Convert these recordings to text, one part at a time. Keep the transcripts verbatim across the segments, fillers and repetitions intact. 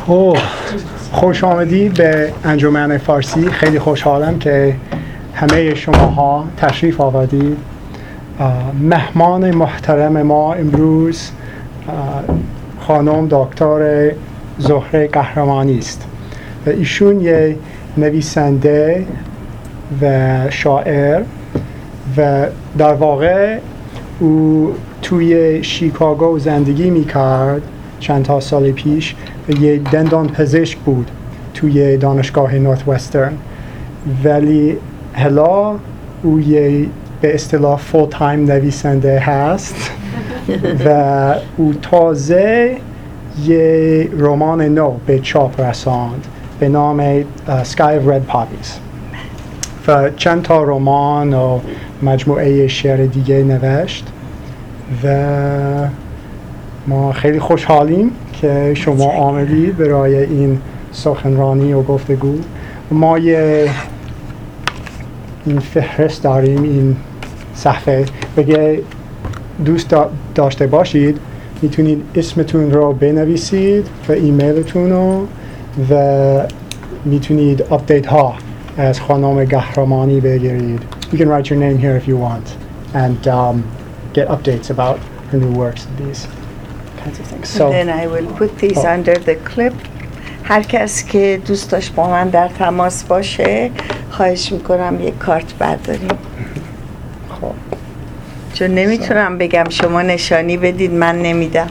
خب خوش آمدید به انجمن فارسی. خیلی خوشحالم که همه شماها تشریف آوردید. مهمان محترم ما امروز خانم دکتر زهره قهرمانی است و ایشون یک نویسنده و شاعر و در واقع او توی شیکاگو زندگی میکرد چند تا سال پیش و یه دندان پزشک بود توی دانشگاه نورت وسترن، ولی حالا او یه به اصطلاح فول تایم نویسنده هست و او تازه یه رمان نو به چاپ رساند به نام Sky of Red Poppies و چند تا رمان و مجموعه شعر دیگه نوشت و ما خیلی خوشحالیم که شما آمدید برای این سخنرانی و گفتگو. ما یه این فهرست داریم، این صفحه، اگه دوست داشته باشید میتونید اسمتون رو بنویسید و ایمیلتون رو و میتونید اپدیت ها از خانم قهرمانی بگیرید. You can write your name here if you want and um, get updates about her new works and these kinds of things. So then I will put these oh. under the clip. هر کس که دوست داشت با من در تماس باشه خواهش میکنم یک کارت برداریم. خب چون نمیتونم بگم شما نشانی بدید من نمیدم.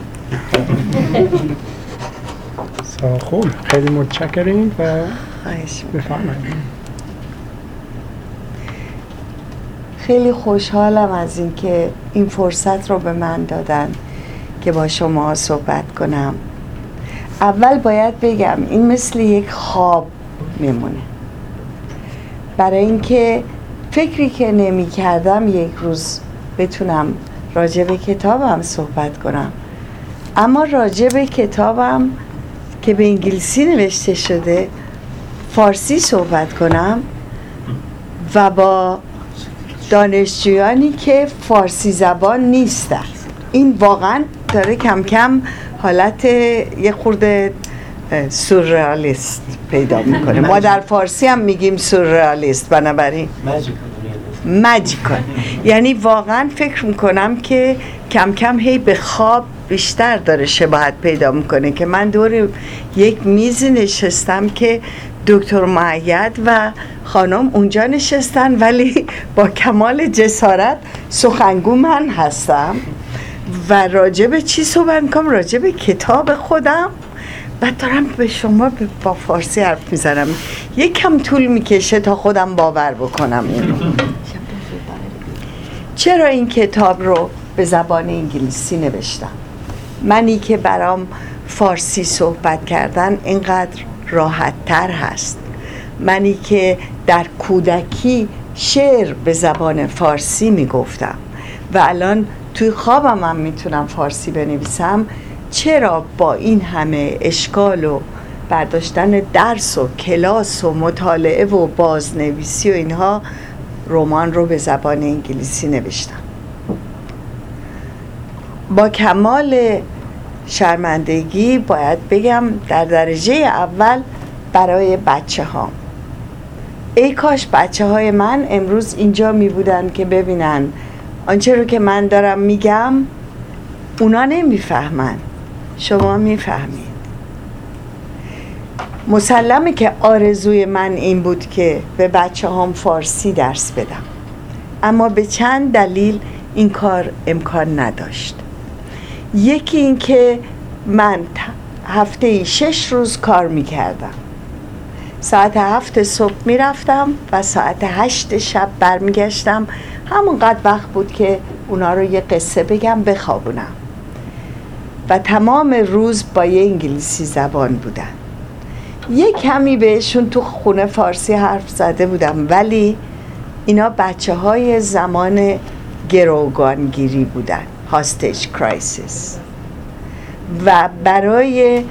so, خوب، خیلی متشکریم و خواهش بفرمایید. خیلی خوشحالم از اینکه این فرصت رو به من دادن که با شما صحبت کنم. اول باید بگم این مثل یک خواب میمونه، برای اینکه فکری که نمی کردم یک روز بتونم راجع به کتابم صحبت کنم، اما راجع به کتابم که به انگلیسی نوشته شده فارسی صحبت کنم و با دانشجویانی که فارسی زبان نیستن. این واقعا داره کم کم حالت یه خورده سورئالیست پیدا میکنه. ما در فارسی هم میگیم سورئالیست، بنابراین ماجیکال. یعنی واقعا فکر میکنم که کم کم هی به خواب بیشتر داره شباهت پیدا میکنه که من دور یک میز نشستم که دکتر مؤید و خانم اونجا نشستن ولی با کمال جسارت سخنگو من هستم و راجع به چی صحبت میکنم؟ راجع به کتاب خودم و دارم به شما با فارسی حرف میزنم. یک کم طول میکشه تا خودم باور بکنم این رو. چرا این کتاب رو به زبان انگلیسی نوشتم؟ منی که برام فارسی صحبت کردن اینقدر راحت تر هست، منی که در کودکی شعر به زبان فارسی میگفتم و الان توی خوابم هم میتونم فارسی بنویسم، چرا با این همه اشکال و برداشتن درس و کلاس و مطالعه و بازنویسی و اینها رمان رو به زبان انگلیسی نوشتم؟ با کمال شرمندگی باید بگم در درجه اول برای بچه ها. ای کاش بچه های من امروز اینجا می بودن که ببینن آنچه رو که من دارم میگم اونا نمی فهمن، شما می فهمید. مسلمه که آرزوی من این بود که به بچه هم فارسی درس بدم، اما به چند دلیل این کار امکان نداشت. یکی این که من هفته شش روز کار میکردم، ساعت هفت صبح میرفتم و ساعت هشت شب برمیگشتم. همونقدر وقت بود که اونا رو یه قصه بگم بخوابونم و تمام روز با یه انگلیسی زبان بودن. یه کمی بهشون تو خونه فارسی حرف زده بودم، ولی اینا بچه های زمان گروگانگیری بودن، هاستیج کرایسیس، و برای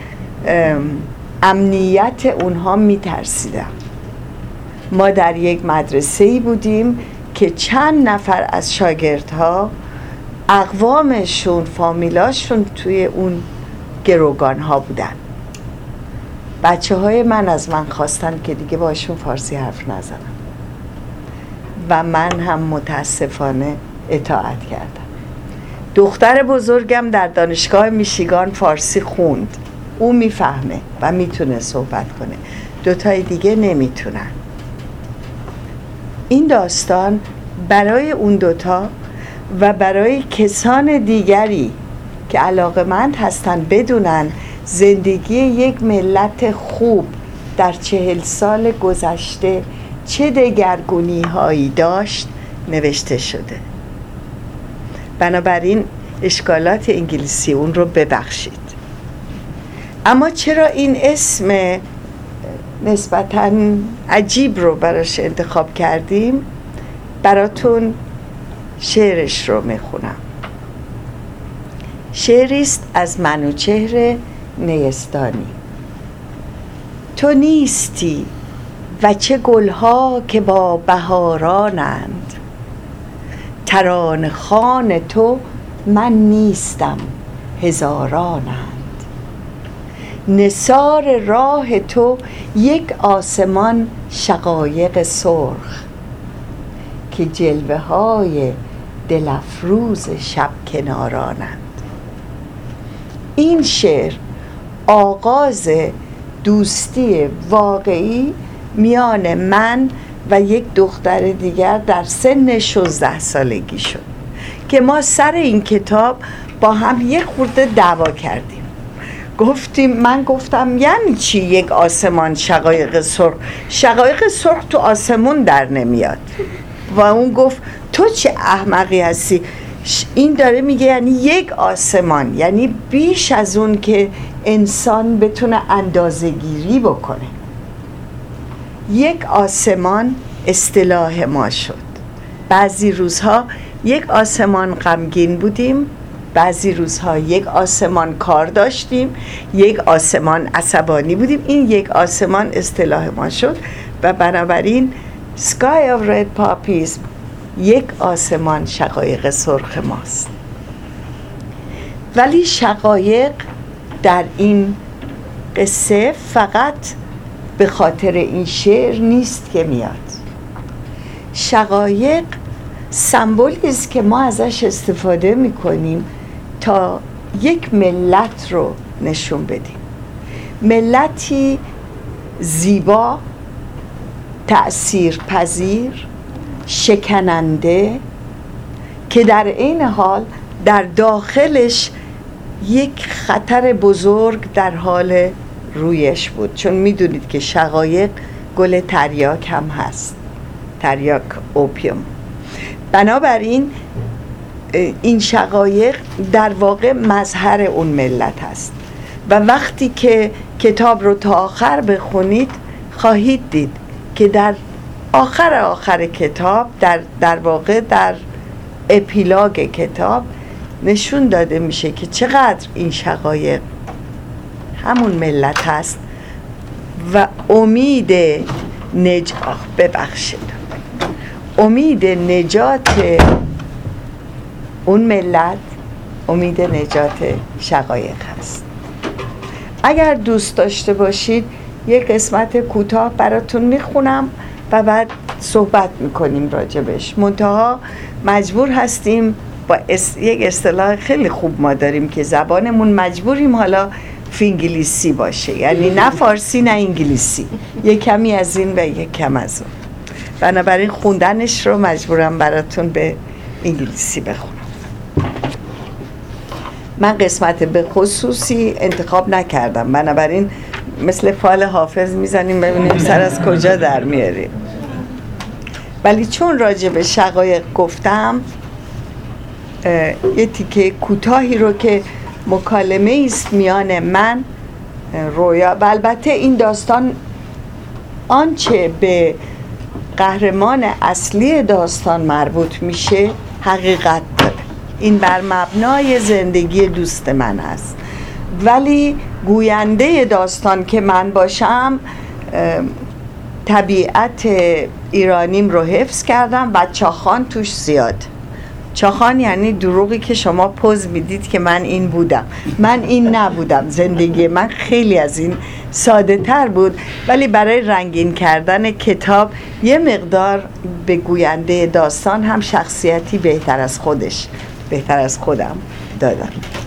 امنیت اونها میترسیدم. ما در یک مدرسه‌ای بودیم که چند نفر از شاگردها اقوامشون، فامیلاشون توی اون گروگان ها بودن بچه های من از من خواستن که دیگه باشون فارسی حرف نزنم و من هم متاسفانه اطاعت کردم. دختر بزرگم در دانشگاه میشیگان فارسی خوند، او میفهمه و میتونه صحبت کنه، دوتای دیگه نمیتونن. این داستان برای اون دوتا و برای کسان دیگری که علاقه‌مند هستن بدونن زندگی یک ملت خوب در چهل سال گذشته چه دگرگونی هایی داشت نوشته شده. بنابراین اشکالات انگلیسی اون رو ببخشید. اما چرا این اسم نسبتاً عجیب رو براش انتخاب کردیم؟ براتون شعرش رو میخونم. شعریست از منوچهر نیستانی. تو نیستی و چه گلها که با بهارانند، ترانه خوان تو من نیستم هزارانند. نثار راه تو یک آسمان شقایق سرخ، که جلوه های دل افروز شب کنارانند. این شعر آغاز دوستی واقعی میان من و یک دختر دیگر در سن شانزده سالگی شد که ما سر این کتاب با هم یک خورده دعوا کردیم. گفتیم، من گفتم یعنی چی یک آسمان شقایق سرخ؟ شقایق سرخ تو آسمون در نمیاد. و اون گفت تو چه احمقی هستی، این داره میگه یعنی یک آسمان، یعنی بیش از اون که انسان بتونه اندازه گیری بکنه. یک آسمان اصطلاح ما شد. بعضی روزها یک آسمان غمگین بودیم، بعضی روزها یک آسمان کار داشتیم، یک آسمان عصبانی بودیم. این یک آسمان اصطلاح ما شد و بنابراین Sky of Red Poppies یک آسمان شقایق سرخ ماست. ولی شقایق در این قصه فقط به خاطر این شعر نیست که میاد. شقایق سمبولی است که ما ازش استفاده میکنیم تا یک ملت رو نشون بدیم. ملتی زیبا، تأثیر پذیر، شکننده، که در این حال در داخلش یک خطر بزرگ در حال رویش بود. چون میدونید که شقایق گل تریاک هم هست، تریاک اوپیوم. بنابراین این شقایق در واقع مظهر اون ملت هست و وقتی که کتاب رو تا آخر بخونید خواهید دید که در آخر آخر کتاب، در در واقع در اپیلاگ کتاب نشون داده میشه که چقدر این شقایق همون ملت هست و امید نج... ببخشید امید نجات اون ملت، امید نجات شقایق هست. اگر دوست داشته باشید یک قسمت کوتاه براتون میخونم و بعد صحبت میکنیم راجبش. منتها مجبور هستیم با اس... یک اصطلاح خیلی خوب ما داریم که زبانمون مجبوریم حالا فی انگلیسی باشه، یعنی نه فارسی نه انگلیسی، یک کمی از این و یک کم از اون. بنابراین خوندنش رو مجبورم براتون به انگلیسی بخونم. من قسمت به خصوصی انتخاب نکردم، بنابراین مثل فال حافظ میزنیم ببینیم سر از کجا در میاریم. ولی چون راجع به شقایق گفتم، یه تیکه کوتاهی رو که مکالمه است میان من رویا و البته این داستان آنچه به قهرمان اصلی داستان مربوط میشه حقیقت داره. این بر مبنای زندگی دوست من است، ولی گوینده داستان که من باشم طبیعت ایرانیم رو حفظ کردم و چاخان توش زیاد. چاخان یعنی دروغی که شما پوز میدید که من این بودم. من این نبودم. زندگی من خیلی از این ساده تر بود، ولی برای رنگین کردن کتاب یه مقدار به گوینده داستان هم شخصیتی بهتر از خودش بهتر از خودم دادم.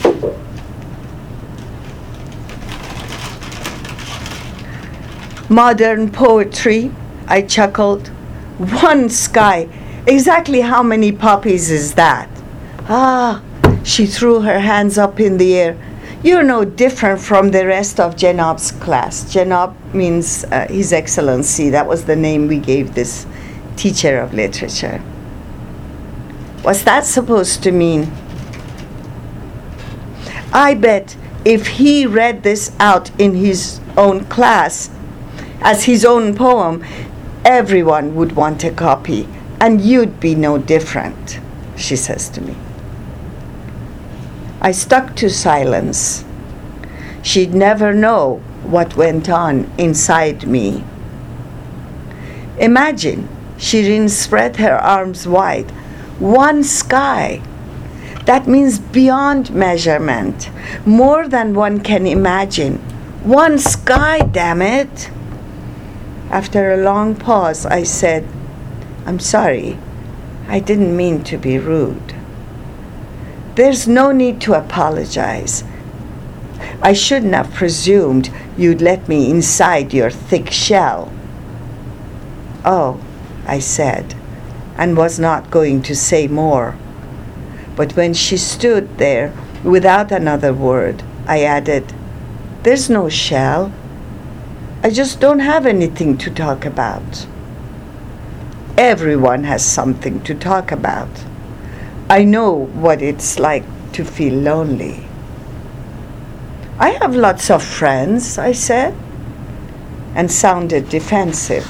Modern poetry, I chuckled. One sky. Exactly how many poppies is that? Ah, she threw her hands up in the air. You're no different from the rest of Janab's class. Janab means uh, His Excellency. That was the name we gave this teacher of literature. What's that supposed to mean? I bet if he read this out in his own class as his own poem, everyone would want a copy, and you'd be no different, she says to me. I stuck to silence. She'd never know what went on inside me. Imagine, Shirin spread her arms wide. One sky. That means beyond measurement, more than one can imagine. One sky, damn it. After a long pause, I said, I'm sorry, I didn't mean to be rude. There's no need to apologize. I shouldn't have presumed you'd let me inside your thick shell. Oh, I said, and was not going to say more. But when she stood there without another word, I added, there's no shell. I just don't have anything to talk about. Everyone has something to talk about. I know what it's like to feel lonely. I have lots of friends, I said, and sounded defensive.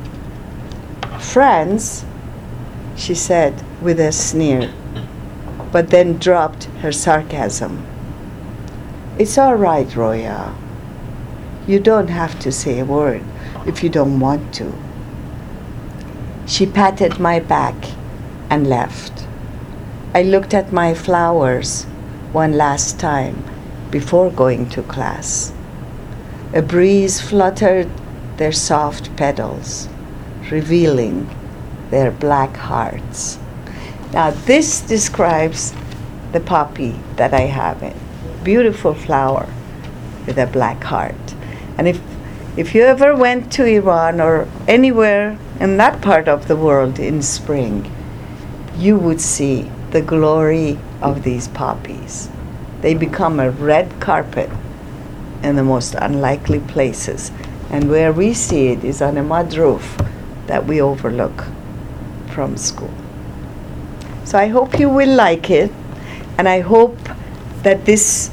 Friends, she said with a sneer, but then dropped her sarcasm. It's all right, Roya. You don't have to say a word if you don't want to. She patted my back and left. I looked at my flowers one last time before going to class. A breeze fluttered their soft petals, revealing their black hearts. Now this describes the poppy that I have. It beautiful flower with a black heart. And if if you ever went to Iran or anywhere in that part of the world in spring, you would see the glory of these poppies. They become a red carpet in the most unlikely places. And where we see it is on a mud roof that we overlook from school. So I hope you will like it, and I hope that this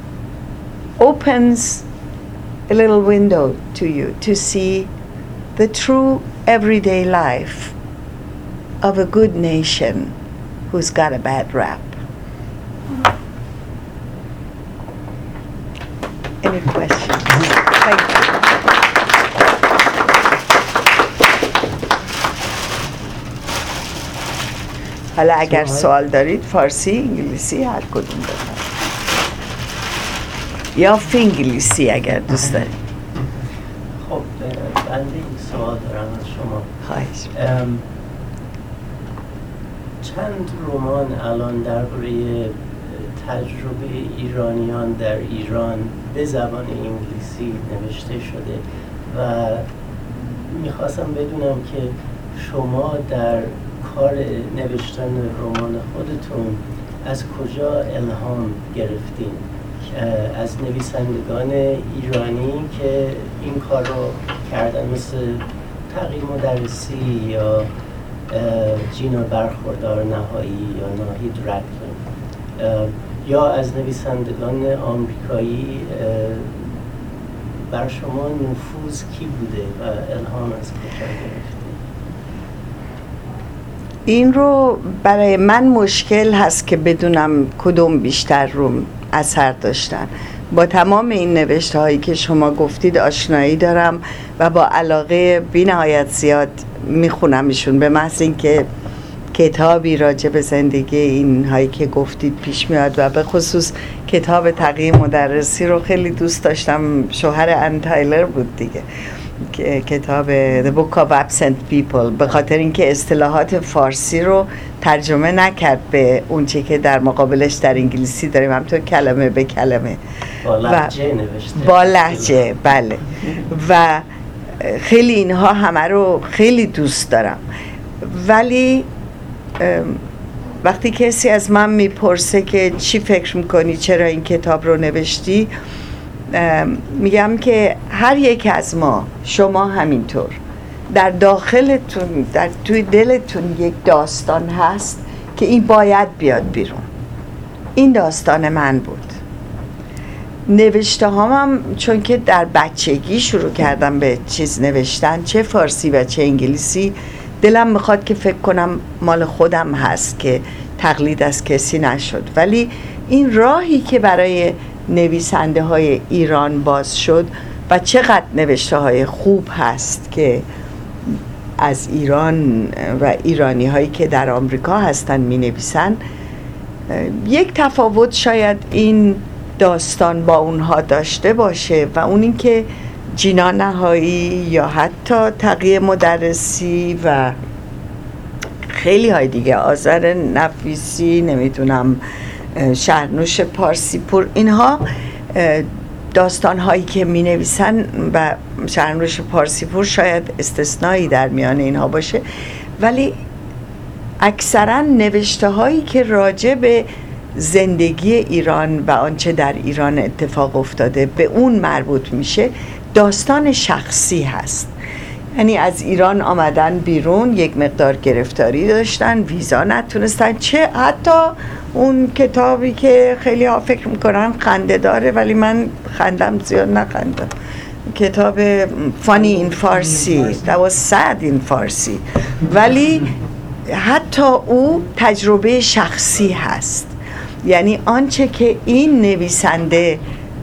opens a little window to you to see the true everyday life of a good nation who's got a bad rap. Any questions? Thank you. حالا اگر سوال دارید فارسی، انگلیسی هر کدوم بفرمایید. یا فینگلیسی اگر دوست دارید. خب بنده این سوال دارم از شما. خواهش. چند رمان الان درباره تجربه ایرانیان در ایران به زبان انگلیسی نوشته شده و میخواستم بدونم که شما در کار نوشتن رمان خودتون از کجا الهام گرفتین؟ از نویسندگان ایرانی که این کار رو کردن مثل تقی مدرسی یا جینا برخوردار نهایی یا ناهید رکلین یا از نویسندگان آمریکایی بر شما نفوذ کی بوده و الهام از کجا گرفتید؟ این رو برای من مشکل هست که بدونم کدوم بیشتر روم اثر داشتن. با تمام این نوشته هایی که شما گفتید آشنایی دارم و با علاقه بی نهایت زیاد میخونمشون، به محض اینکه کتابی راجع به زندگی این هایی که گفتید پیش میاد و به خصوص کتاب تقی مدرسی رو خیلی دوست داشتم. شوهر ان تایلر بود دیگه، کتاب The Book of Absent People، به خاطر اینکه اصطلاحات فارسی رو ترجمه نکرد به اون چی که در مقابلش در انگلیسی داریم، همطور کلمه به کلمه با لهجه نوشته. با لهجه، بله. و خیلی اینها همه رو خیلی دوست دارم. ولی وقتی کسی از من میپرسه که چی فکر میکنی چرا این کتاب رو نوشتی، میگم که هر یک از ما، شما همینطور، در داخلتون، در توی دلتون یک داستان هست که این باید بیاد بیرون. این داستان من بود. نوشته هامم چون که در بچگی شروع کردم به چیز نوشتن، چه فارسی و چه انگلیسی، دلم میخواد که فکر کنم مال خودم هست که تقلید از کسی نشد. ولی این راهی که برای نویسنده های ایران باز شد و چقدر نوشته های خوب هست که از ایران و ایرانی هایی که در آمریکا هستن می نویسن، یک تفاوت شاید این داستان با اونها داشته باشه و اون این که جینا نهایی یا حتی تقی مدرسی و خیلی های دیگه، آذر نفیسی، نمیدونم شهرنوش پارسی پور، اینها داستان هایی که می نویسن و شهرنوش پارسی پور شاید استثنایی در میان اینها باشه، ولی اکثرا نوشته هایی که راجع به زندگی ایران و آنچه در ایران اتفاق افتاده به اون مربوط میشه، داستان شخصی هست. یعنی از ایران آمدن بیرون، یک مقدار گرفتاری داشتن، ویزا نتونستن، چه حتی اون کتابی که خیلی ها فکر میکنن خنده داره ولی من خندم زیاد نخندم، کتاب Funny in Farsi، that was sad in Farsi، ولی حتی او تجربه شخصی هست. یعنی آنچه که این نویسنده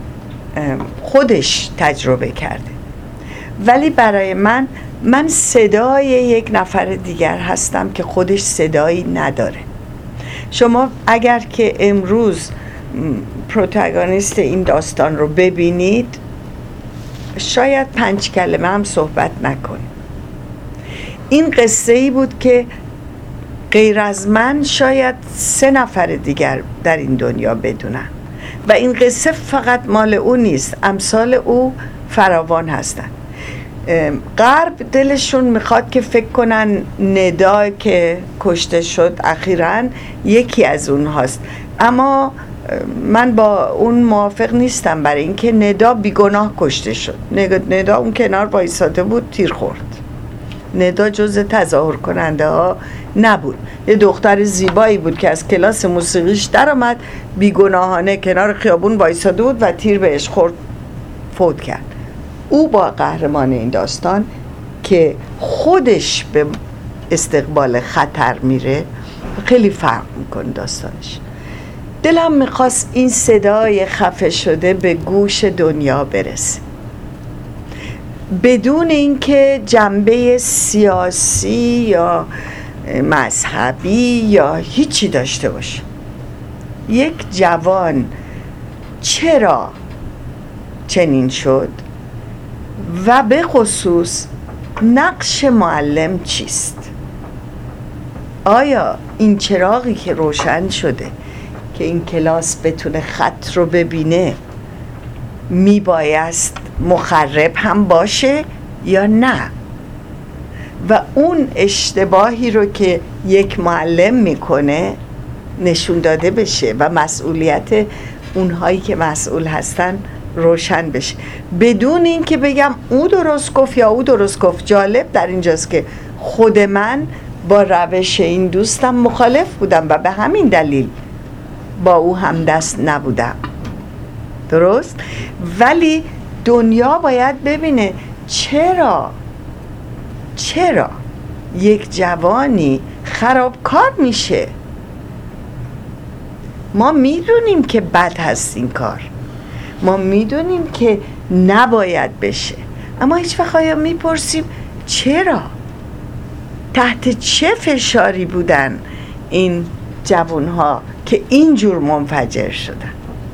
خودش تجربه کرده، ولی برای من من صدای یک نفر دیگر هستم که خودش صدایی نداره. شما اگر که امروز پروتاگونیست این داستان رو ببینید، شاید پنج کلمه هم صحبت نکنید. این قصه ای بود که غیر از من شاید سه نفر دیگر در این دنیا بدونن و این قصه فقط مال او نیست، امثال او فراوان هستن. غرب دلشون میخواد که فکر کنن ندا که کشته شد اخیراً یکی از اونهاست، اما من با اون موافق نیستم، برای اینکه ندا بیگناه کشته شد. ندا اون کنار وایساده بود، تیر خورد. ندا جز تظاهر کننده ها نبود، یه دختر زیبایی بود که از کلاس موسیقیش در آمد، بیگناهانه کنار خیابون وایساده بود و تیر بهش خورد، فوت کرد. او با قهرمان این داستان که خودش به استقبال خطر میره خیلی فرق میکنه داستانش. دلم میخواست این صدای خفه شده به گوش دنیا برسه، بدون اینکه جنبه سیاسی یا مذهبی یا هیچی داشته باشه. یک جوان چرا چنین شد و به خصوص نقش معلم چیست؟ آیا این چراغی که روشن شده که این کلاس بتونه خط رو ببینه میبایست مخرب هم باشه یا نه؟ و اون اشتباهی رو که یک معلم میکنه نشون داده بشه و مسئولیت اونهایی که مسئول هستن روشن بشه، بدون این که بگم او درست گفت یا او درست گفت. جالب در اینجاست که خود من با روش این دوستم مخالف بودم و به همین دلیل با او همدست نبودم، درست؟ ولی دنیا باید ببینه چرا چرا یک جوانی خرابکار میشه. ما میدونیم که بد هست این کار، ما میدونیم که نباید بشه، اما هیچ وقت آیا میپرسیم چرا؟ تحت چه فشاری بودن این جوانها که اینجور منفجر شدن.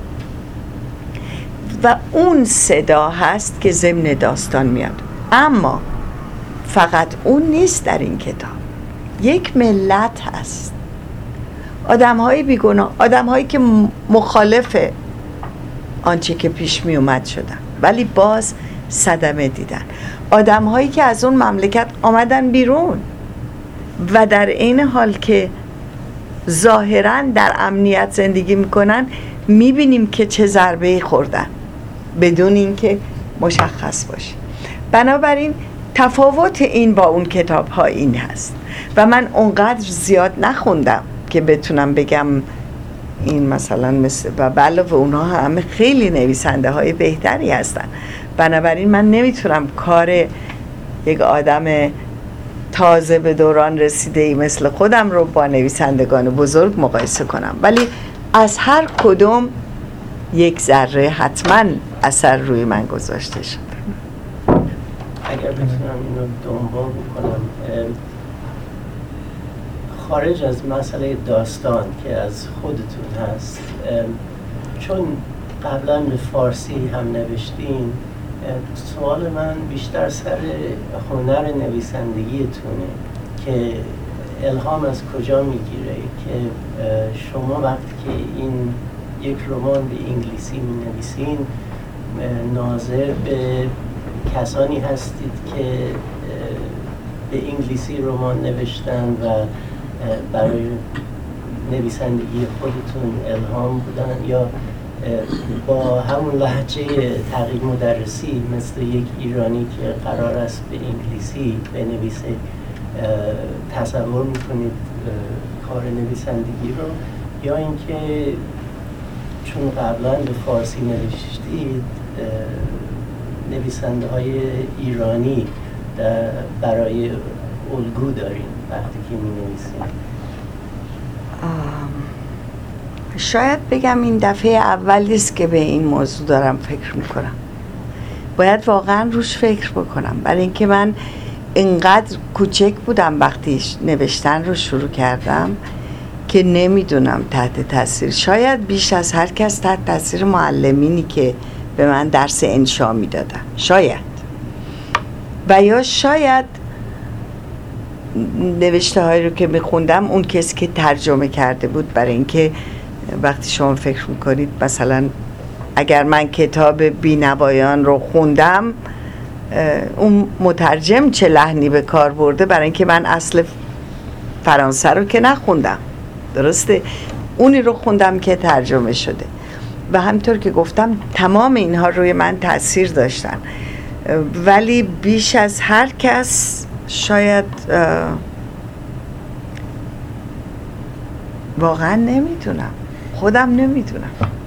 و اون صدا هست که ضمن داستان میاد. اما فقط اون نیست در این کتاب. یک ملت هست، آدم های بیگناه، آدم هایی که مخالف آنچه که پیش می اومد شدن ولی باز صدمه دیدن، آدم هایی که از اون مملکت آمدن بیرون و در این حال که ظاهراً در امنیت زندگی میکنن میبینیم که چه ضربه‌ای خوردن بدون اینکه مشخص باشه. بنابراین تفاوت این با اون کتاب ها این هست و من اونقدر زیاد نخوندم که بتونم بگم این مثلا مثل و علاوه اونها همه خیلی نویسنده های بهتری هستن. بنابراین من نمیتونم کار یک آدم تازه به دوران رسیده ای مثل خودم رو با نویسندگان بزرگ مقایسه کنم، ولی از هر کدوم یک ذره حتما اثر روی من گذاشته شده. اگر بتونم اینو دنبال بکنم، خارج از مسئله داستان که از خودتون هست، چون قبلا به فارسی هم نوشتین، سوال من بیشتر سر هنر نویسندگیتونه که الهام از کجا میگیره که شما وقتی که این یک رمان به انگلیسی می نویسین ناظر به کسانی هستید که به انگلیسی رمان نوشتن و برای نویسندگی خودتون الهام بودن، یا با همون لهجه تحقیق مدرسی مثل یک ایرانی که قرار است به انگلیسی بنویسه تصور میکنید کار نویسندگی رو، یا اینکه چون قبلا به فارسی نوشتید نویسنده های ایرانی برای الگو دارین وقتی که می نویسید؟ شاید بگم این دفعه اولی است که به این موضوع دارم فکر میکنم. باید واقعا روش فکر بکنم، برای اینکه من اینقدر کوچک بودم وقتی نوشتن رو شروع کردم که نمیدونم تحت تاثیر، شاید بیش از هر کس تحت تاثیر معلمینی که به من درس انشا میدادن، شاید، و یا شاید نوشته هایی رو که میخوندم اون کسی که ترجمه کرده بود. برای اینکه وقتی شما فکر میکنید مثلا اگر من کتاب بینوایان رو خوندم، اون مترجم چه لحنی به کار برده، برای اینکه من اصل فرانسه رو که نخوندم، درسته، اونی رو خوندم که ترجمه شده و همطور که گفتم تمام اینها روی من تأثیر داشتن. ولی بیش از هر کس شاید واقعا نمیدونم، خودم نمیدونم،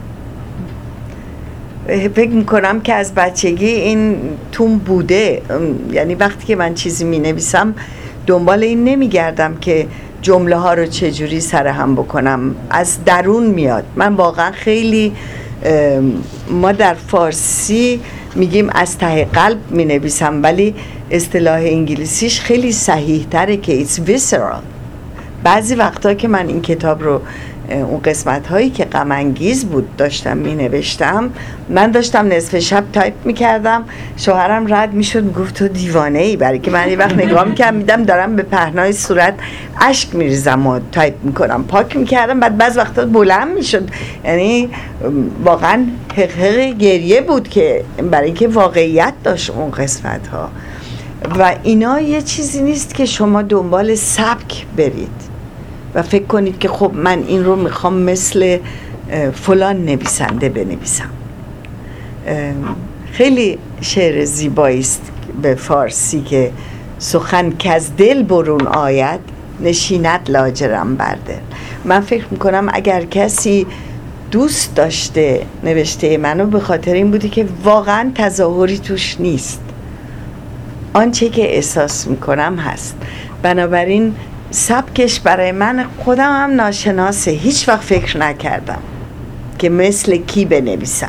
فکر میکنم که از بچگی این توم بوده. یعنی وقتی که من چیزی می نویسم دنبال این نمیگردم که جمله ها رو چجوری سر هم بکنم، از درون میاد. من واقعا خیلی، ما در فارسی میگیم از ته قلب می نویسم، ولی اصطلاح انگلیسیش خیلی صحیح تره که it's visceral. بعضی وقتا که من این کتاب رو، اون قسمت هایی که غم انگیز بود داشتم می نوشتم، من داشتم نصف شب تایپ می کردم، شوهرم رد می شد می گفت تو دیوانه ای، برای که من یه وقت نگاه می کردم میدم دارم به پهنای صورت اشک می ریزم و تایپ می کنم، پاک می کردم، بعد بعض وقتا بلند می شد. یعنی واقعا حقیق گریه بود که برای اینکه واقعیت داشت اون قسمت ها. و اینا یه چیزی نیست که شما دنبال سبک برید و فکر کنید که خب من این رو میخوام مثل فلان نویسنده بنویسم. خیلی شعر زیبایی است به فارسی که سخن که از دل برون آید نشیند لاجرم بر دل. من فکر میکنم اگر کسی دوست داشته نوشته منو، به خاطر این بودی که واقعا تظاهری توش نیست، آنچه که احساس میکنم هست. بنابراین سبکش برای من خودم هم ناشناسه، هیچ وقت فکر نکردم که مثل کی بنویسم،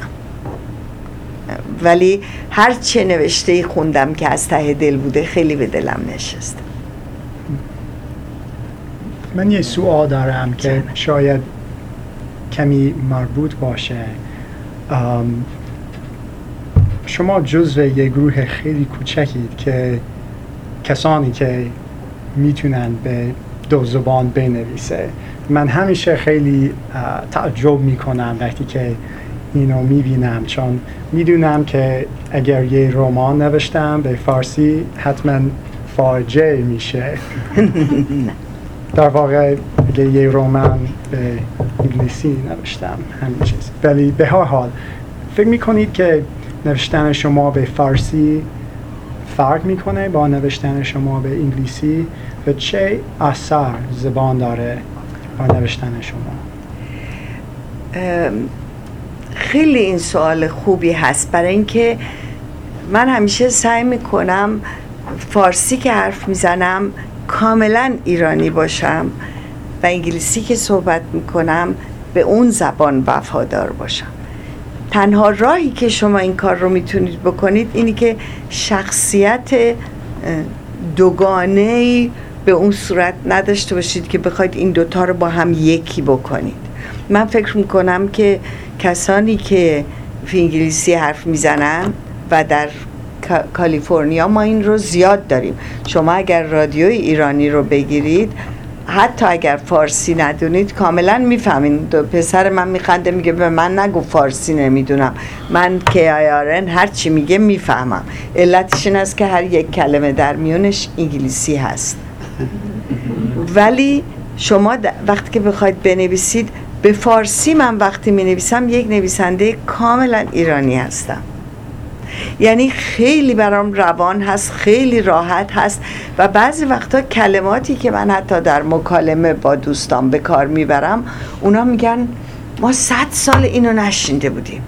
ولی هر چه نوشته خوندم که از ته دل بوده خیلی به دلم نشسته. من یه سوال دارم که شاید کمی مربوط باشه. ام، شما جزو یه گروه خیلی کوچکید که کسانی که میتونن به دو زبان بنویسه. من همیشه خیلی تعجب میکنم وقتی که اینو میبینم، چون میدونم که اگر یه رمان نوشتم به فارسی حتما فاجعه میشه. در واقع اگه یه رمان به انگلیسی نوشتم همین چیز. ولی به هر حال فکر میکنید که نوشتن شما به فارسی فرق میکنه با نوشتن شما به انگلیسی و چه اثر زبان داره با نوشتن شما؟ خیلی این سوال خوبی هست، برای اینکه من همیشه سعی میکنم فارسی که حرف میزنم کاملا ایرانی باشم و انگلیسی که صحبت میکنم به اون زبان وفادار باشم. تنها راهی که شما این کار رو میتونید بکنید اینی که شخصیت دوگانه‌ای به اون صورت نداشته باشید که بخواید این دوتا رو با هم یکی بکنید. من فکر میکنم که کسانی که فی انگلیسی حرف میزنن و در کالیفرنیا ما این رو زیاد داریم. شما اگر رادیوی ایرانی رو بگیرید، حتی اگر فارسی ندونید کاملا میفهمین. پسر من میخنده میگه به من نگو فارسی نمیدونم، من که آیارن هر چی میگه میفهمم. علتش این است که هر یک کلمه در میونش انگلیسی هست. ولی شما وقتی که بخواید بنویسید به فارسی، من وقتی می نویسم یک نویسنده کاملا ایرانی هستم. یعنی خیلی برام روان هست، خیلی راحت هست و بعضی وقتا کلماتی که من حتی در مکالمه با دوستان به کار میبرم، اونا میگن ما صد سال اینو نشنیده بودیم.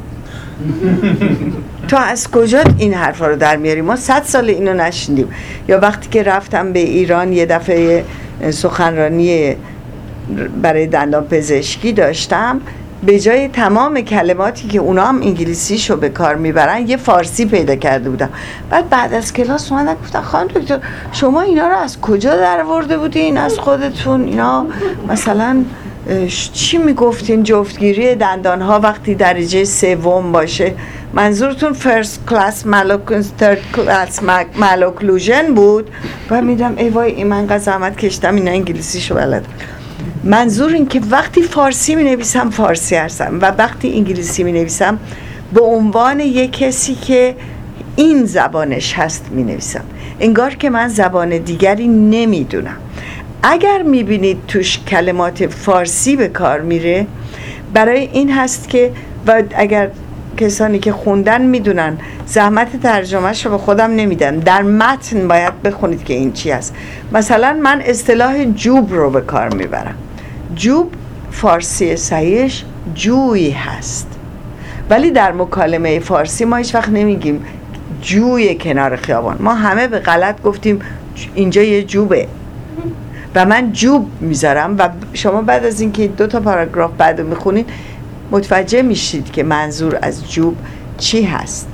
تو از کجا این حرفا رو در میاری؟ ما صد سال اینو نشنیدیم. یا وقتی که رفتم به ایران یه دفعه سخنرانی برای دندان پزشکی داشتم، به جای تمام کلماتی که اونا هم انگلیسیشو به کار میبرن یه فارسی پیدا کرده بودم. بعد بعد از کلاس اومدن گفتن خانم دکتر شما اینا رو از کجا در آورده بودین؟ از خودتون؟ اینا مثلا چی میگفتین جفتگیری دندان ها وقتی درجه سوم باشه، منظورتون فرست کلاس مالوکلوژن ترد کلاس مالوکلوژن بود؟ و میدم ای وای این من قضا زحمت کشتم اینا انگلیسیشو بلد. منظور این که وقتی فارسی می نویسم فارسی هستم و وقتی انگلیسی می نویسم به عنوان یک کسی که این زبانش هست می نویسم، انگار که من زبان دیگری نمیدونم. اگر می بینید توش کلمات فارسی به کار میره، برای این هست که، و اگر کسانی که خوندن میدونن زحمت ترجمهش رو به خودم نمیدن، در متن باید بخونید که این چی هست. مثلا من اصطلاح جوب رو به کار میبرم. جوب فارسی صحیحش جوی هست، ولی در مکالمه فارسی ما هیچ وقت نمیگیم جوی کنار خیابان. ما همه به غلط گفتیم اینجا یه جوبه و من جوب میذارم و شما بعد از اینکه دو تا پاراگراف بعدو میخونید متوجه میشید که منظور از جوب چی هست.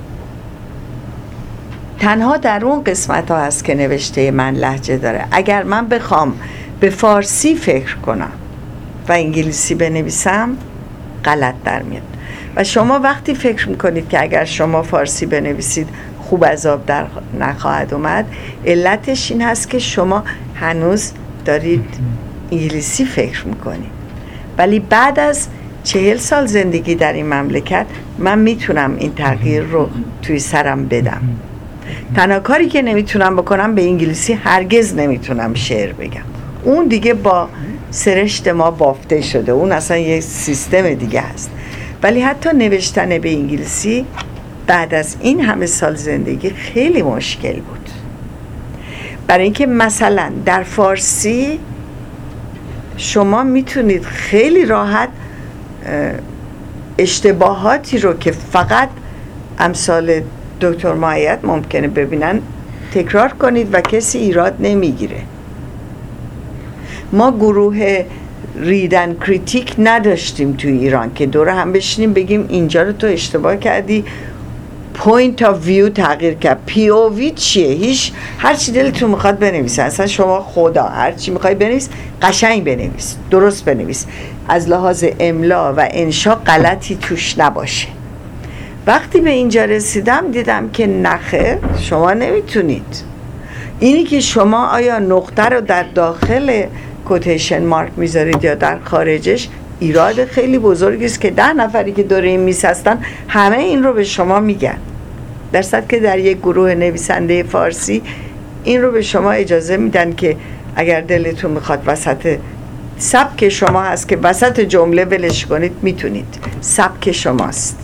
تنها در اون قسمت ها هست که نوشته من لهجه داره. اگر من بخوام به فارسی فکر کنم و انگلیسی بنویسم غلط در میاد. و شما وقتی فکر میکنید که اگر شما فارسی بنویسید خوب از آب در نخواهد اومد، علتش این هست که شما هنوز دارید انگلیسی فکر میکنید. ولی بعد از چهل سال زندگی در این مملکت من میتونم این تغییر رو توی سرم بدم. تنها کاری که نمیتونم بکنم به انگلیسی هرگز نمیتونم شعر بگم. اون دیگه با سرشت ما بافته شده، اون اصلا یه سیستم دیگه هست. ولی حتی نوشتن به انگلیسی بعد از این همه سال زندگی خیلی مشکل بود، برای اینکه مثلا در فارسی شما میتونید خیلی راحت اشتباهاتی رو که فقط امثال دکتر معید ممکنه ببینن تکرار کنید و کسی ایراد نمیگیره. ما گروه ریدن کریتیک نداشتیم توی ایران که دوره هم بشینیم بگیم اینجا رو تو اشتباه کردی، point of view تغییر کرد. پی او وی چیه؟ هیچ، هر چی دلتون میخواد بنویس، اصلا شما خدا هر چی میخوای بنویس، قشنگ بنویس، درست بنویس، از لحاظ املا و انشا غلطی توش نباشه. وقتی به اینجا رسیدم دیدم که نخه، شما نمیتونید. اینی که شما آیا نقطه رو در داخل کوتیشن مارک میذارید یا در خارجش، ایراد خیلی بزرگی است که ده نفری که دور این میز هستن همه این رو به شما میگن، در صورتی که در یک گروه نویسنده فارسی این رو به شما اجازه میدن که اگر دلتون میخواد وسط سبک شما هست که وسط جمله ولش کنید، میتونید، سبک شماست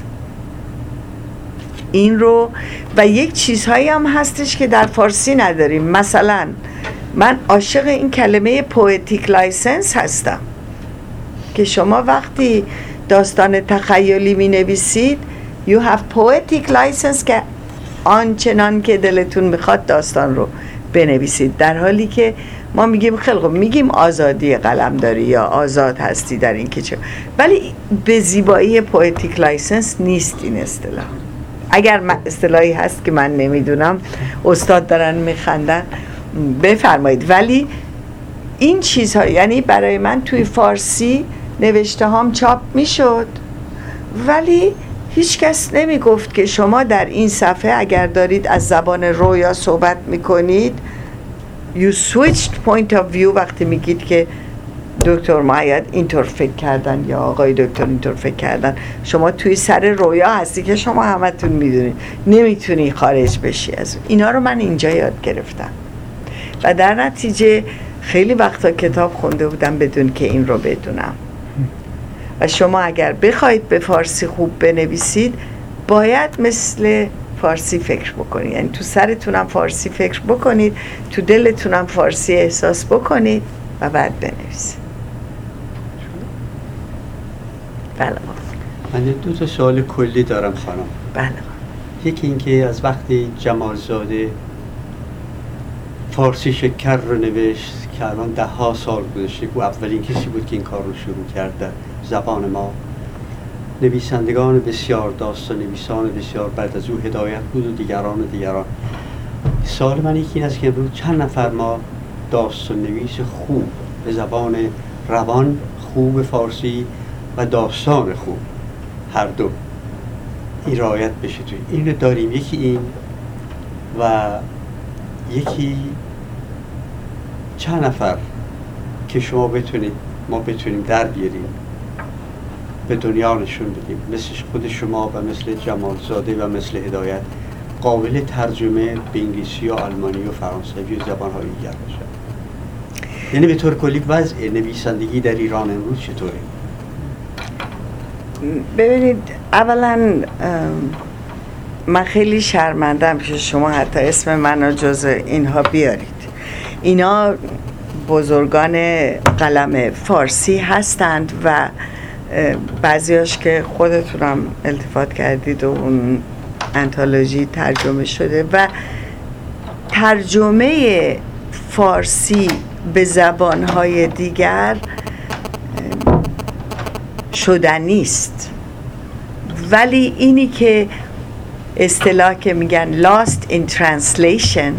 این رو. و یک چیزهایی هم هستش که در فارسی نداریم. مثلا من عاشق این کلمه پوئتیک لایسنس هستم که شما وقتی داستان تخیلی می نویسید you have poetic license که آنچنان که دلتون میخواد داستان رو بنویسید، در حالی که ما میگیم خیلی خوب، میگیم آزادی قلم داری یا آزاد هستی در این که چه، ولی به زیبایی پوئتیک لایسنس نیست این اصطلاح. اگر اصطلاحی هست که من نمیدونم، استاد دارن میخندن، بفرمایید. ولی این چیزها، یعنی برای من توی فارسی نوشته هام چاپ میشد، ولی هیچ کس نمی گفت که شما در این صفحه اگر دارید از زبان رویا صحبت میکنید you switched point of view، وقتی میگید که دکتر معید اینطور فکر کردن یا آقای دکتر اینطور فکر کردن، شما توی سر رویا هستی که شما همتون میدونید، نمیتونی خارج بشی از اون. اینا رو من اینجا یاد گرفتم و در نتیجه خیلی وقتا کتاب خونده بودم بدون که این رو بدونم. و شما اگر بخواید به فارسی خوب بنویسید باید مثل فارسی فکر بکنید، یعنی تو سرتونم فارسی فکر بکنید، تو دلتونم فارسی احساس بکنید و بعد بنویسید. بله من دو تا سوال کلی دارم خانم. بله. یکی این که از وقتی جمالزاده فارسی شکر رو نوشت که الان ده ها سال گذشته، او اولین کسی بود که این کار رو شروع کرد در زبان ما. نویسندگان بسیار، داستان نویسان بسیار بعد از او هدایت بود و دیگران و دیگران. سوال من یکی این است که امروز چند نفر ما داستان نویس خوب به زبان روان خوب فارسی و داستان خوب هر دو این رعایت بشه توی این رو داریم؟ یکی این و یکی چند نفر که شما بتونید ما بتونیم در بیاریم به دنیا نشون بدیم مثل خود شما و مثل جمالزاده و مثل هدایت قابل ترجمه به انگلیسی و آلمانی و فرانسوی و زبان‌های دیگر باشه؟ یعنی به طور کلی وضع نویسندگی در ایران امروز چطوره؟ ببینید، اولا من خیلی شرمندم که شما حتی اسم منو جز اینها بیارید. اینا بزرگان قلم فارسی هستند و بعضیاش که خودتونم التفات کردید و اون انتولوژی ترجمه شده و ترجمه فارسی به زبانهای دیگر شدنی است. ولی اینی که اصطلاح که میگن lost in translation،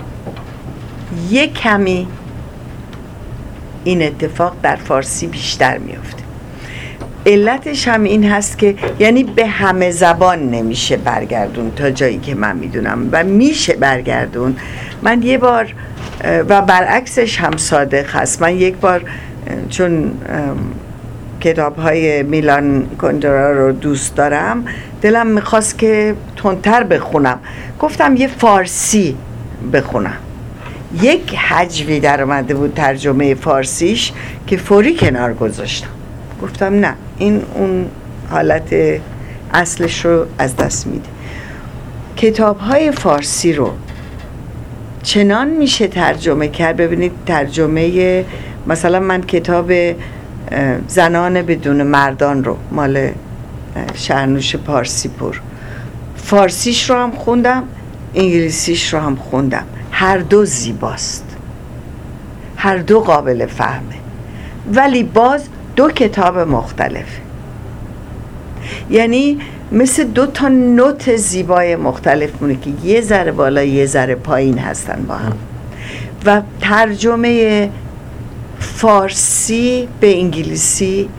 یک کمی این اتفاق در فارسی بیشتر میفته. علتش هم این هست که یعنی به همه زبان نمیشه برگردون تا جایی که من میدونم و میشه برگردون. من یه بار و برعکسش هم صادق هست. من یک بار چون کتاب های میلان کندرا رو دوست دارم، دلم میخواست که تندتر بخونم، گفتم یه فارسی بخونم. یک هجوی در اومده بود ترجمه فارسیش که فوری کنار گذاشتم، گفتم نه، این اون حالت اصلش رو از دست میده. کتاب های فارسی رو چنان میشه ترجمه کرد. ببینید ترجمه مثلا من کتاب زنان بدون مردان رو مال شهرنوش پارسی پور، فارسیش رو هم خوندم، انگلیسیش رو هم خوندم. هر دو زیباست، هر دو قابل فهمه، ولی باز دو کتاب مختلف. یعنی مثل دو تا نوت زیبای مختلف مونه که یه ذره بالا یه ذره پایین هستن با هم. و ترجمه فارسی به انگلیسی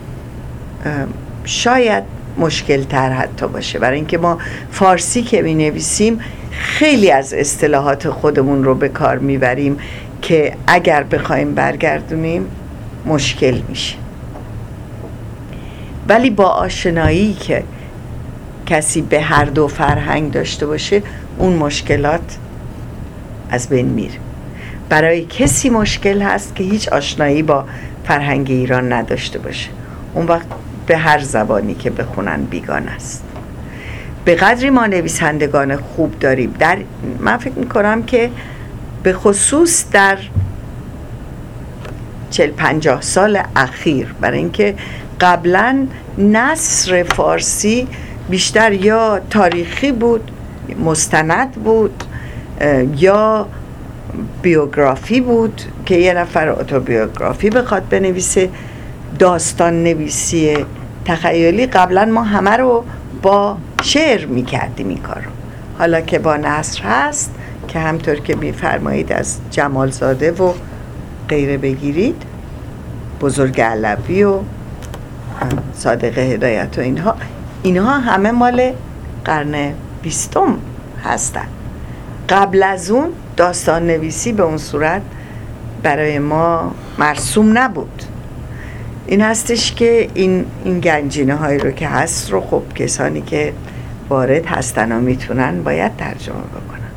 شاید مشکل تر حتی باشه، برای اینکه ما فارسی که می نویسیم خیلی از اصطلاحات خودمون رو به کار میبریم که اگر بخوایم برگردونیم مشکل میشه. ولی با آشنایی که کسی به هر دو فرهنگ داشته باشه اون مشکلات از بین میره. برای کسی مشکل هست که هیچ آشنایی با فرهنگ ایران نداشته باشه، اون وقت به هر زبانی که بخونن بیگانه است. به قدری ما نویسندگان خوب داریم، در من فکر میکنم که به خصوص در چل پنجاه سال اخیر، برای اینکه قبلا نثر فارسی بیشتر یا تاریخی بود، مستند بود، یا بیوگرافی بود که یه نفر اتوبیوگرافی بخواد بنویسه، داستان نویسی تخیلی. قبلا ما همه رو با شعر میکردیم این کار رو. حالا که با نثر هست که همطور که میفرمایید از جمالزاده و غیره بگیرید، بزرگ علوی و صادق هدایت و اینها اینها همه مال قرن بیستم هستن. قبل از اون داستان نویسی به اون صورت برای ما مرسوم نبود. این هستش که این این گنجینه هایی رو که هست رو خب کسانی که وارد هستن و میتونن باید ترجمه بکنن.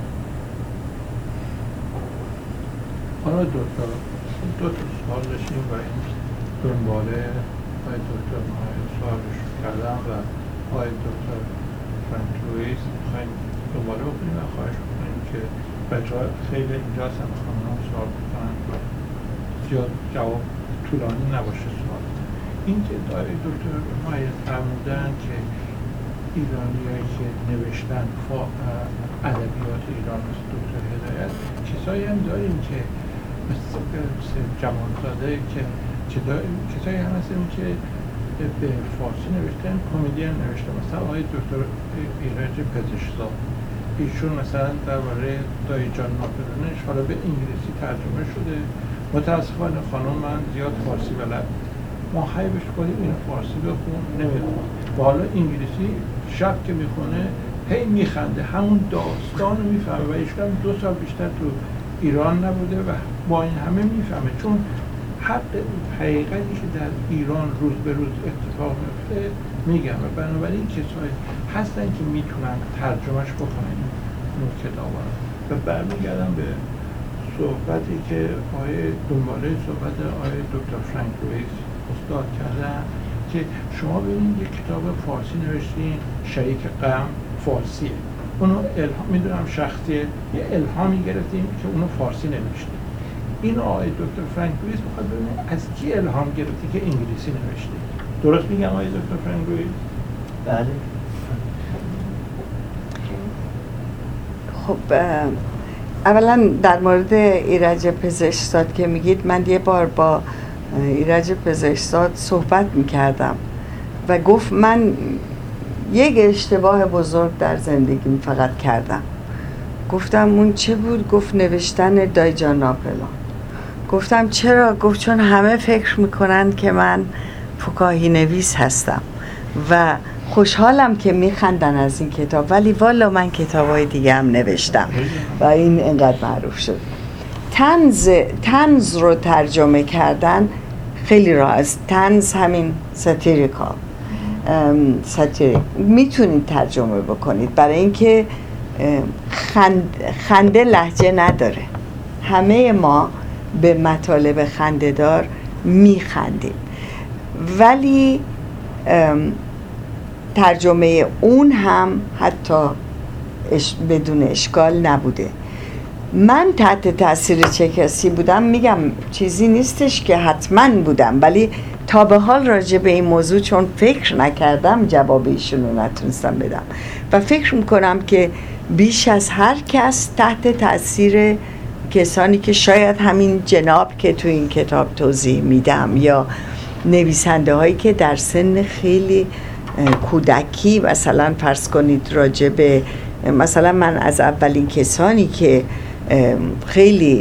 حالا دو تا دو تا سوال داشتیم و این دنباله آقای دکتر ماهر سوالش کردم و آقای دکتر فرانک لوئیس میخوایم دنباله بکنیم و خواهش بکنیم که بچه ها خیلی اینجا هستن میخوام هم سوال بکنن زیاد جواب طولانی نباشه سوال. این که آقای دکتر ماهر فرمودن که ایرانی هایی که نوشتن ادبیات ایران مثل دکتر هدایت، کسایی هم داریم که مثل جمالزاده که کسایی هم هستیم که به فارسی نوشتن، کمدی هم نوشتن، مثلا آقای دکتر ایرج پزشکزاد، ایشون مثلا درباره دایی جان ناپلئونش حالا به انگلیسی ترجمه شده. متاسفانه خانم من زیاد فارسی بلد، ما هی بهش گفتیم این فارسی بخون، نمیخونه و حالا انگلیسی شب که میخونه هی میخنده، همون داستان رو میفهمه و ایشون هم دو سال بیشتر تو ایران نبوده و با این همه میفهمه، چون حق حقیقتی که در ایران روز به روز اتفاق میفته میگم. و بنابراین کسایی هستن که میتونن ترجمهش بکنن این کتابا رو. و برمیگردم به صحبتی که آقای دنباله صحبت آقای دکتر فرانک لوئیس استاد کردن که شما ببینید یک کتاب فارسی نوشتین، شریک غم فارسیه، اونو الهام میدونم شخصیه، یه الهامی گرفتیم که اونو فارسی نوشتیم. این آقای دکتر فرانک لوئیس میخواد ببینه از کی الهام گرفتی که انگلیسی نوشته. درست میگم آقای دکتر فرانک لوئیس؟ بله. خب اولا در مورد ایرج پزشکزاد که میگید، من یه بار با ایرج پزشکزاد صحبت میکردم و گفت من یک اشتباه بزرگ در زندگیم فقط کردم. گفتم اون چه بود؟ گفت نوشتن دایی جان ناپلئون. گفتم چرا؟ گفت چون همه فکر میکنن که من فکاهی نویس هستم و خوشحالم که میخندن از این کتاب، ولی والا من کتابای دیگه هم نوشتم و این اینقدر معروف شد. طنز طنز رو ترجمه کردن خیلی راه است. طنز همین ساتیریکال ساتیریک میتونید ترجمه بکنید، برای اینکه خند خنده لهجه نداره. همه ما به مطالب خنده‌دار میخندیم، ولی ترجمه اون هم حتی اش بدون اشکال نبوده. من تحت تاثیر چه کسی بودم میگم چیزی نیستش که حتما بودم، ولی تا به حال راجع به این موضوع چون فکر نکردم جواب ایشون رو نتونستم بدم و فکر میکنم که بیش از هر کس تحت تاثیر کسانی که شاید همین جناب که تو این کتاب توضیح میدم یا نویسنده هایی که در سن خیلی کودکی مثلا فرض کنید راجع به مثلا من از اولین کسانی که خیلی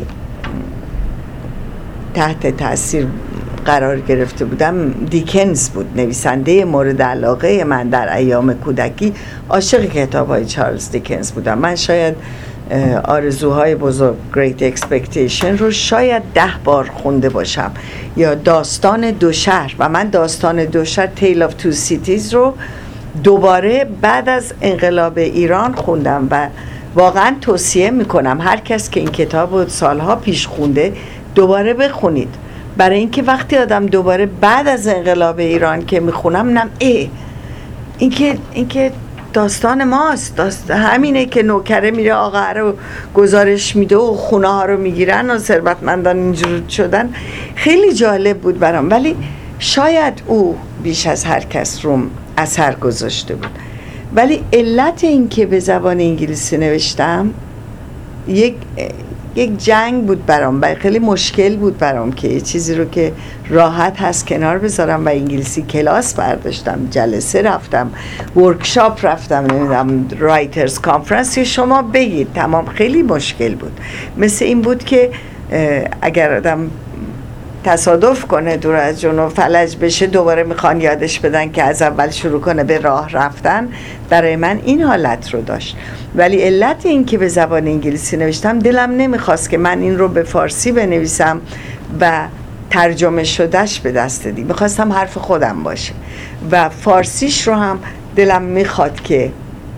تحت تاثیر قرار گرفته بودم دیکنز بود، نویسنده مورد علاقه من در ایام کودکی. عاشق کتاب‌های چارلز دیکنز بودم. من شاید آرزوهای بزرگ Great Expectation رو شاید ده بار خونده باشم، یا داستان دو شهر. و من داستان دو شهر Tale of Two Cities رو دوباره بعد از انقلاب ایران خوندم و واقعا توصیه میکنم هر کس که این کتاب رو سالها پیش خونده دوباره بخونید، برای اینکه وقتی آدم دوباره بعد از انقلاب ایران که میخونم نم ای این که این که داستان ماست، داست همینه که نوکره میره آقا رو گزارش میده و خونه ها رو میگیرن و ثروتمندان اینجور شدن. خیلی جالب بود برام، ولی شاید او بیش از هر کس روم اثر گذاشته بود. ولی علت این که به زبان انگلیسی نوشتم یک یک جنگ بود برام و خیلی مشکل بود برام که یه چیزی رو که راحت هست کنار بذارم و انگلیسی کلاس برداشتم، جلسه رفتم، ورکشاپ رفتم، نمیدونم رایترز کانفرنس، شما بگید تمام. خیلی مشکل بود. مثل این بود که اگر آدم تصادف کنه دور از جون و فلج بشه دوباره میخوان یادش بدن که از اول شروع کنه به راه رفتن. برای من این حالت رو داشت. ولی علت این که به زبان انگلیسی نوشتم دلم نمیخواست که من این رو به فارسی بنویسم و ترجمه شدهش به دست بدیم. میخواستم حرف خودم باشه و فارسیش رو هم دلم میخواد که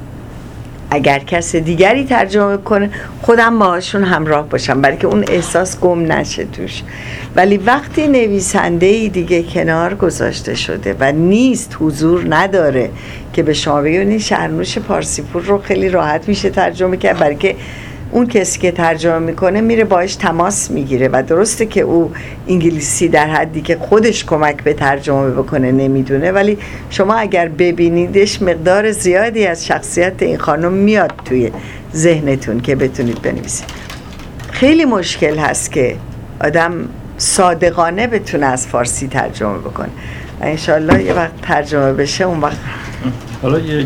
اگر کس دیگری ترجمه کنه خودم باهاشون همراه باشم، برای که اون احساس گم نشه توش. ولی وقتی نویسنده‌ای دیگه کنار گذاشته شده و نیست، حضور نداره که به شما بگه شهرنوش پارسیپور رو خیلی راحت میشه ترجمه کرد، برای که اون کسی که ترجمه میکنه میره باهاش تماس میگیره و درسته که او انگلیسی در حدی که خودش کمک به ترجمه بکنه نمیدونه، ولی شما اگر ببینیدش مقدار زیادی از شخصیت این خانم میاد توی ذهنتون که بتونید بنویسید. خیلی مشکل هست که آدم صادقانه بتونه از فارسی ترجمه بکنه و انشالله یه وقت ترجمه بشه اون وقت. حالا یک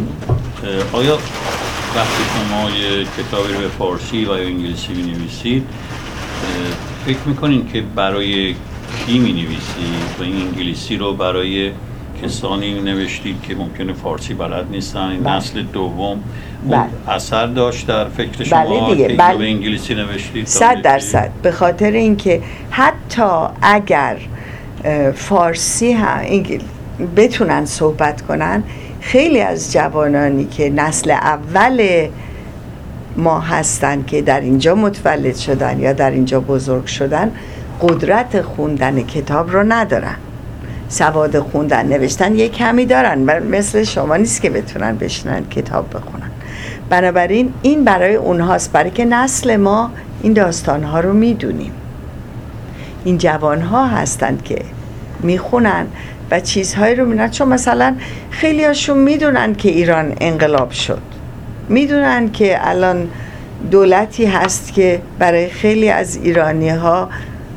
آیا وقتی شما یه کتابی رو به فارسی و انگلیسی می نویسید فکر میکنین که برای کی می نویسید و این انگلیسی رو برای کسانی نوشتید که ممکنه فارسی بلد نیستن، این نسل دوم بله. اثر داشت در فکر شما بله دیگه. که بله. به انگلیسی نوشتید؟ صد درصد. به خاطر اینکه حتی اگر فارسی هم بتونن صحبت کنن، خیلی از جوانانی که نسل اول ما هستن که در اینجا متولد شدن یا در اینجا بزرگ شدن قدرت خوندن کتاب رو ندارن. سواد خوندن نوشتن یک کمی دارن، مثل شما نیست که بتونن بشنن کتاب بخونن. بنابراین این برای اونهاست، برای که نسل ما این داستانها رو میدونیم. این جوانها هستن که میخونن و چیزهایی رو میدونن، چون مثلا خیلی هاشون میدونن که ایران انقلاب شد، میدونن که الان دولتی هست که برای خیلی از ایرانی ها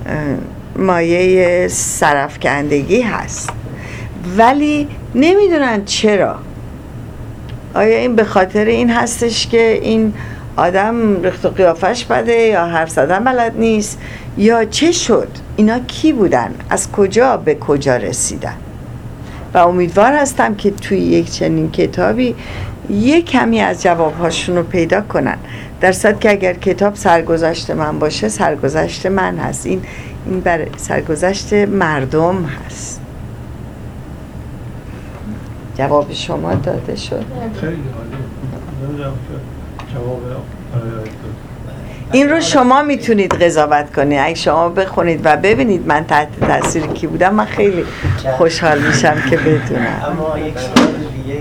مایه سرافکندگی هست، ولی نمیدونن چرا. آیا این به خاطر این هستش که این آدم رخت و قیافش بده یا حرف زدن بلد نیست یا چه شد؟ اینا کی بودن؟ از کجا به کجا رسیدن؟ و امیدوار هستم که توی یک چنین کتابی یک کمی از جوابهاشون رو پیدا کنن. در صورت که اگر کتاب سرگذشت من باشه، سرگذشت من هست، این این بر سرگذشت مردم هست. جواب شما داده شد؟ خیلی عالی. جواب این رو شما میتونید قضاوت کنید. اگه شما بخونید و ببینید من تحت تاثیر کی بودم، من خیلی خوشحال میشم که بدونم. اما یک سوال دیگه،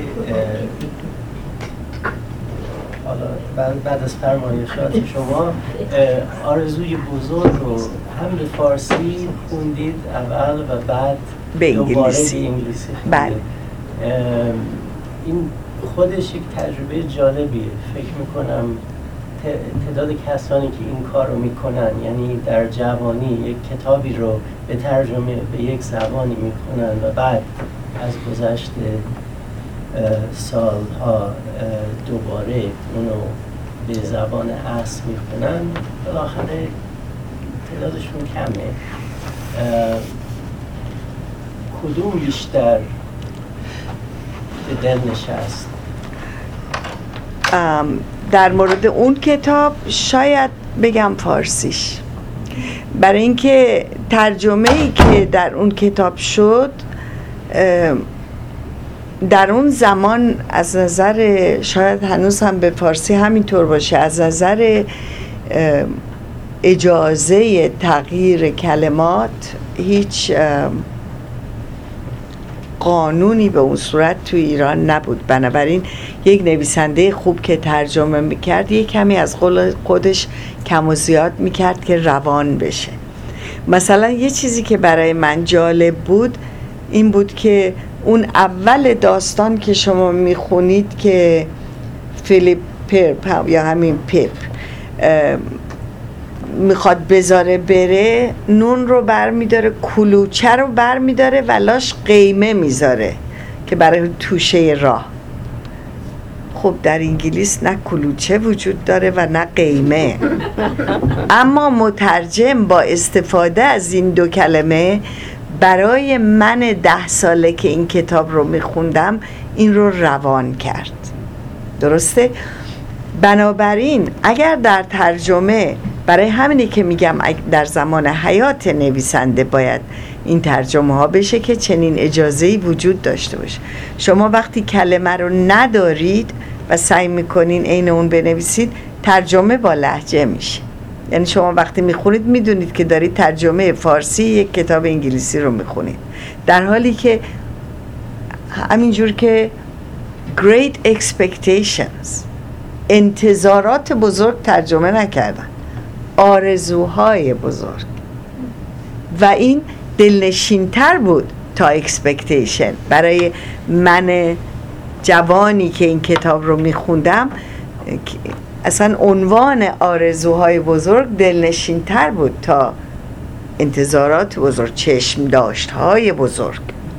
حالا بعد از فرمایشات شما آرزوی بزرگ رو هم به فارسی خوندید اول و بعد به انگلیسی. به انگلیسی بله. این خودش یک تجربه جالبیه. فکر میکنم تعداد کسانی که این کار رو میکنن، یعنی در جوانی یک کتابی رو به ترجمه به یک زبانی میکنن و بعد از گذشت سالها دوباره اونو به زبان اصل میخونن، بالاخره تعدادشون کمه. کدوم بیشتر به دل نشست؟ در مورد اون کتاب شاید بگم فارسیش، برای اینکه ترجمه‌ای که در اون کتاب شد در اون زمان از نظر، شاید هنوز هم به فارسی همینطور باشه، از نظر اجازه تغییر کلمات هیچ قانونی به اون صورت تو ایران نبود. بنابراین یک نویسنده خوب که ترجمه میکرد یک کمی از خودش کم و زیاد میکرد که روان بشه. مثلا یه چیزی که برای من جالب بود این بود که اون اول داستان که شما میخونید که فیلیپ پرپ یا همین پپ میخواد بذاره بره، نون رو بر میداره، کلوچه رو بر میداره و لاش قیمه میذاره که برای توشه راه. خب در انگلیس نه کلوچه وجود داره و نه قیمه، اما مترجم با استفاده از این دو کلمه برای من ده ساله که این کتاب رو میخوندم این رو روان کرد. درسته؟ بنابراین اگر در ترجمه، برای همینی که میگم در زمان حیات نویسنده باید این ترجمه ها بشه که چنین اجازه‌ای وجود داشته باشه. شما وقتی کلمه رو ندارید و سعی میکنین عین اون بنویسید، ترجمه با لهجه میشه. یعنی شما وقتی میخونید میدونید که دارید ترجمه فارسی یک کتاب انگلیسی رو میخونید، در حالی که همینجور که Great Expectations، انتظارات بزرگ ترجمه نکردن، آرزوهای بزرگ، و این دلنشین‌تر بود تا اکسپکتیشن. برای من جوانی که این کتاب رو میخوندم اصلا عنوان آرزوهای بزرگ دلنشین‌تر بود تا انتظارات بزرگ، چشم داشت‌های بزرگ.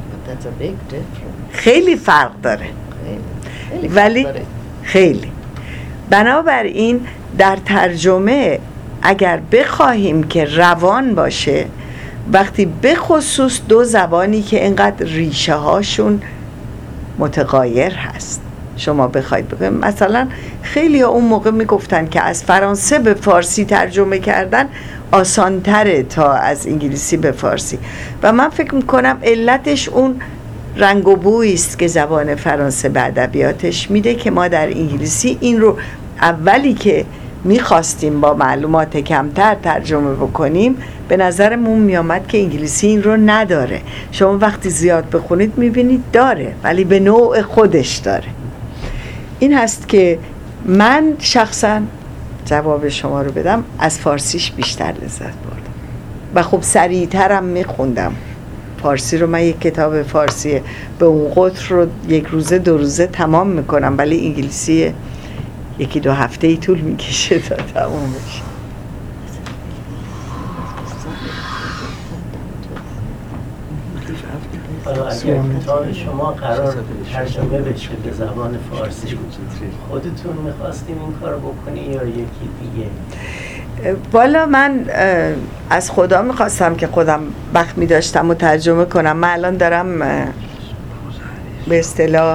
خیلی فرق داره، ولی خیلی. بنابراین در ترجمه اگر بخواهیم که روان باشه، وقتی به خصوص دو زبانی که اینقدر ریشه هاشون متغایر هست، شما بخواید بگید مثلا خیلی ها اون موقع میگفتن که از فرانسه به فارسی ترجمه کردن آسانتره تا از انگلیسی به فارسی، و من فکر میکنم علتش اون رنگ و بویی است که زبان فرانسه به ادبیاتش میده که ما در انگلیسی این رو اولی که میخواستیم با معلومات کمتر ترجمه بکنیم، به نظرمون میامد که انگلیسی این رو نداره. شما وقتی زیاد بخونید میبینید داره، ولی به نوع خودش داره. این هست که من شخصا جواب شما رو بدم، از فارسیش بیشتر لذت بردم و خب سریعترم میخوندم. فارسی رو من یک کتاب فارسی به اون قطر رو یک روزه دو روزه تمام میکنم، ولی انگلیسی یکی دو هفته ای طول میکشه تا تمام بشه. حالا اگر کتاب شما قرار ترجمه بشه به زبان فارسی، خودتون میخواستین این کار بکنی یا یکی دیگه؟ والا من از خدا میخواستم که خودم وقت میداشتم و ترجمه کنم. من الان دارم به اصطلاح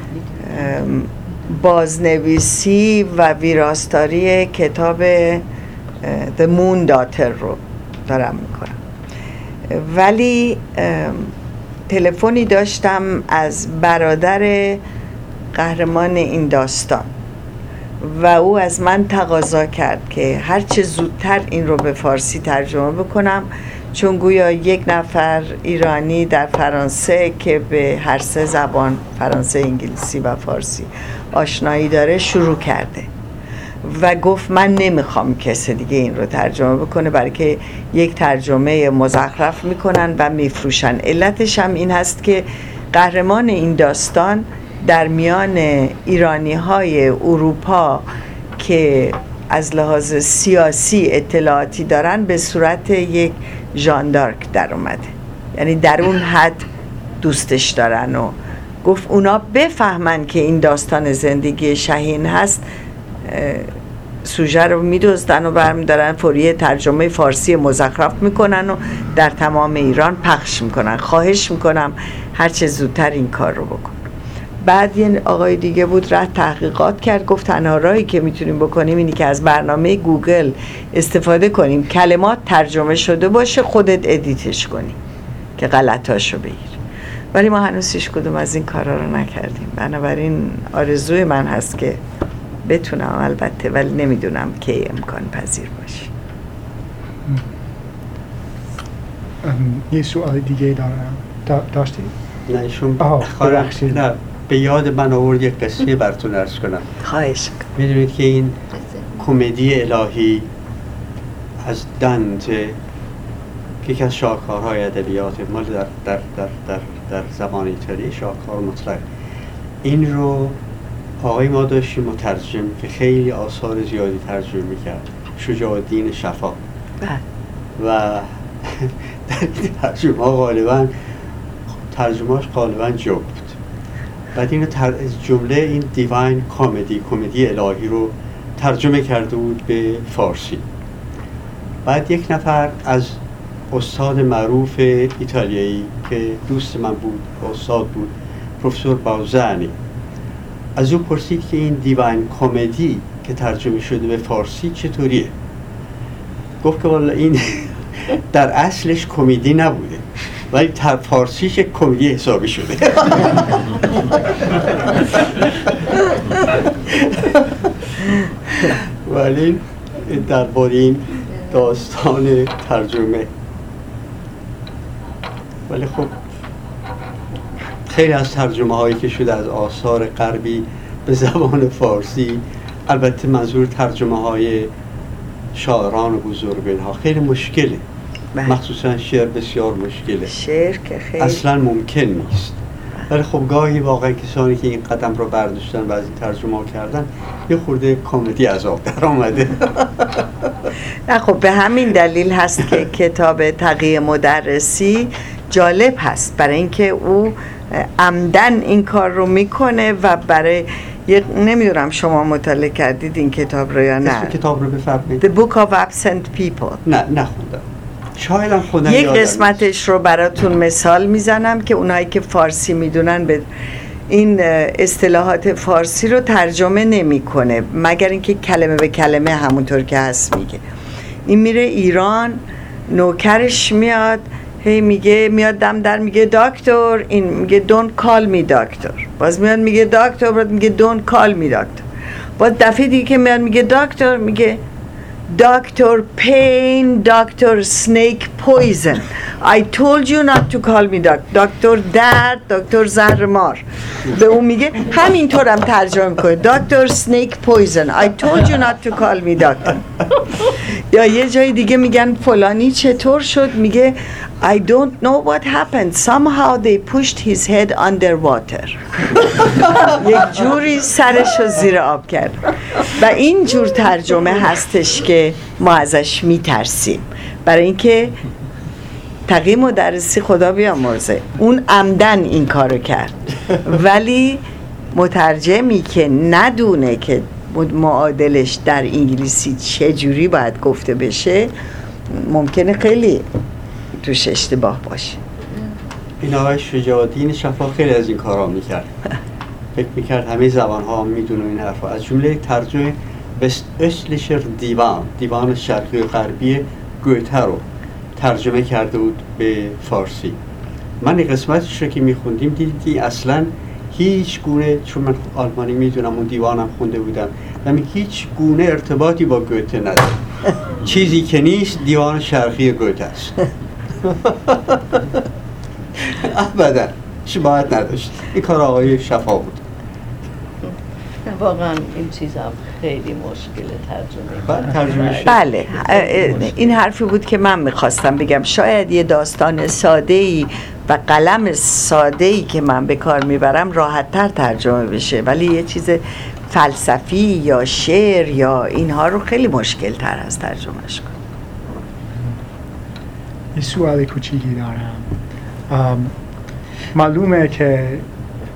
بازنویسی و ویراستاری کتاب The Moon Daughter رو دارم میکنم، ولی تلفنی داشتم از برادر قهرمان این داستان و او از من تقاضا کرد که هرچه زودتر این رو به فارسی ترجمه بکنم، چون گویا یک نفر ایرانی در فرانسه که به هر سه زبان، فرانسه، انگلیسی و فارسی آشنایی داره، شروع کرده و گفت من نمیخوام کسی دیگه این رو ترجمه بکنه، برای که یک ترجمه مزخرف میکنن و میفروشن. علتش هم این هست که قهرمان این داستان در میان ایرانی های اروپا که از لحاظ سیاسی اطلاعاتی دارن به صورت یک ژان دارک در اومده، یعنی در اون حد دوستش دارن و گفت اونا بفهمن که این داستان زندگی شهین هست، سوژه رو میدوزدن و برمیدارن فوری ترجمه فارسی مزخرف میکنن و در تمام ایران پخش میکنن. خواهش میکنم هر چه زودتر این کار رو بکن. بعد یه آقای دیگه بود رفت تحقیقات کرد، گفت تنها راهی که میتونیم بکنیم اینی که از برنامه گوگل استفاده کنیم کلمات ترجمه شده باشه، خودت ادیتش کنی که غلطاشو بگیر. ولی ما هنوز هیچ کدوم از این کارا رو نکردیم. بنابراین آرزوی من هست که بتونم، البته، ولی نمیدونم کی امکان پذیر باشه. یه سوال دیگه دارم. دا داشتی؟ نه ایشون آه ببخشید. نه به یاد من آورد یک قصه براتون عرض کنم. خواهش کنم. میدونید که این کمدی الهی از دانته که یکی از شاهکارهای ادبیات مال در در در در در زمان ایتالی شاهکار مطلق، این رو آقای ما داشتیم مترجم که خیلی آثار زیادی ترجمه میکرد، شجاع الدین شفا. و در این ترجمه ها غالبا ترجمهاش غالبا جوک بود. بعد این جمله این دیواین کمدی کمدی الهی رو ترجمه کرده بود به فارسی. بعد یک نفر از استاد معروف ایتالیایی که دوست من بود، استاد بود، پروفسور باوزانی، از او پرسید که این دیواین کمدی که ترجمه شده به فارسی چطوریه؟ گفت که والا این در اصلش کمدی نبوده، ولی در فارسیش کمدی حسابی شده. ولی در باره این داستان ترجمه، ولی خب خیلی از ترجمه هایی که شده از آثار غربی به زبان فارسی، البته منظور ترجمه های شاعران و بزرگان ها، خیلی مشکله. مخصوصا شعر بسیار مشکله، شعر که خیلی اصلا ممکن نیست. ولی خب گاهی واقعا کسانی که این قدم رو برداشتن و از این ترجمه ها کردن یه خورده کمدی از آب در آمده. نه خب به همین دلیل هست که کتاب تقی مدرسی جالب هست، برای اینکه او عمدن این کار رو میکنه و برای یک، نمیدونم شما مطالعه کردید این کتاب رو یا نه؟ کتاب رو بفرمایید. The Book of Absent People. نه نخوندم. شاید هم خوندم. یک قسمتش رو براتون مثال میزنم که اونایی که فارسی میدونن به این اصطلاحات فارسی رو ترجمه نمیکنه مگر اینکه کلمه به کلمه همونطور که هست میگه. این میره ایران، نوکرش میاد هی میگه، میاد دم در میگه دکتر، این میگه don't call me دکتر، باز میاد میگه دکتر، باز میگه don't call me دکتر، باز دفعه دیگه که میاد میگه دکتر میگه دکتر پین، دکتر سنیک پویزن. I told you not to call me دکتر. دکتر درد، دکتر زهر مار. به اون میگه همینطورم ترجمه میکنه دکتر سنیک پویزن. I told you not to call me دکتر. یا یه جای دیگه میگن فلانی چطور شد، میگه I don't know what happened. Somehow they pushed his head underwater. یک جوری سرش رو زیر آب کرد. و این جور ترجمه هستش که ما ازش میترسیم، برای اینکه تقی مدرسی خدا بیامرزه اون عمدن این کارو کرد، ولی مترجمی که ندونه که معادلش در انگلیسی چه جوری باید گفته بشه ممکنه خیلی توش اشتباه باشه. این آقای شجاع الدین شفا خیلی از این کارا میکرد. فکر میکرد همه زبان ها میدونه این حرفا. از جمله ترجمه بست اصلش دیوان دیوان شرقی و غربی گوته رو ترجمه کرده بود به فارسی. من این قسمتش رو که میخوندیم دیدید که اصلا هیچ گونه، چون من آلمانی میدونم اون دیوانم خونده بودم، ولی هیچ گونه ارتباطی با گوته نداره. چیزی که نیست دیوان شرقی گوته است. ابدا شباهت نداشت. این کار آقای شفا بود. واقعا این چیز هم خیلی مشکل ترجمه ترجمه. بله این حرفی بود که من میخواستم بگم. شاید یه داستان ساده‌ای و قلم ساده‌ای که من به کار میبرم راحت‌تر ترجمه بشه، ولی یه چیز فلسفی یا شعر یا اینها رو خیلی مشکل تر از ترجمهش کنم. یه سوال کوچیکی دارم. معلومه که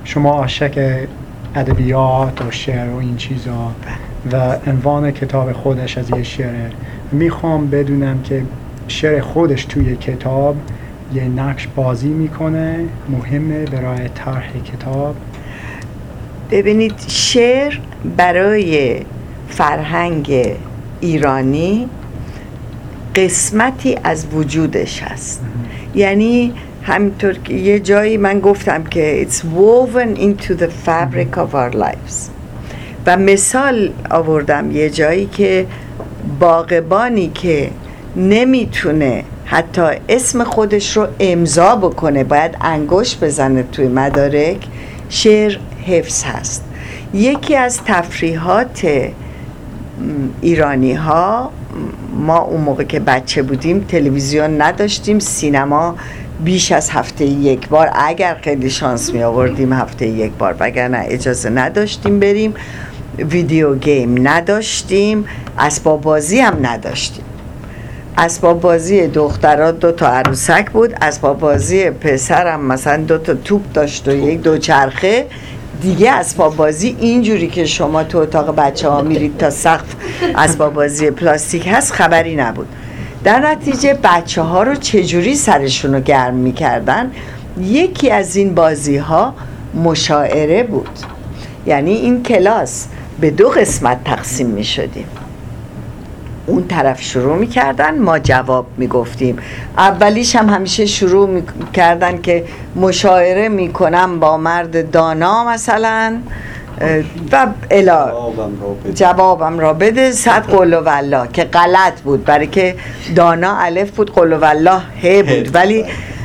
شما عاشق ادبیات و شعر و این چیزا و عنوان کتاب خودش از یه شعره. میخوام بدونم که شعر خودش توی کتاب یه نقش بازی میکنه مهمه برای طرح کتاب. ببینید، شعر برای فرهنگ ایرانی قسمتی از وجودش هست. یعنی همینطور که یه جایی من گفتم که it's woven into the fabric of our lives و مثال آوردم یه جایی که باغبانی که نمیتونه حتی اسم خودش رو امضا بکنه، باید انگشت بزنه توی مدارک، شعر حفظ هست. یکی از تفریحات ایرانی ها، ما اون موقع که بچه بودیم تلویزیون نداشتیم، سینما بیش از هفته یک بار، اگر خیلی شانس می آوردیم هفته یک بار، وگرنه اجازه نداشتیم بریم. ویدیو گیم نداشتیم، اسباب بازی هم نداشتیم. اسباب بازی دخترها دو تا عروسک بود، اسباب بازی پسرم مثلا دو تا توپ داشت و یک دوچرخه. دیگه اسباب بازی اینجوری که شما تو اتاق بچه ها میرید تا سقف اسباب بازی پلاستیک هست خبری نبود. در نتیجه بچه ها رو چجوری سرشون رو گرم میکردن؟ یکی از این بازی ها مشاعره بود. یعنی این کلاس به دو قسمت تقسیم می شدیم. اون طرف شروع می کردن، ما جواب می گفتیم. اولیش هم همیشه شروع می کردن که مشاعره می کنم با مرد دانا مثلا و الا جوابم را بده صد قل و والله، که غلط بود برای که دانا الف بود، قل و والله ه بود. ولی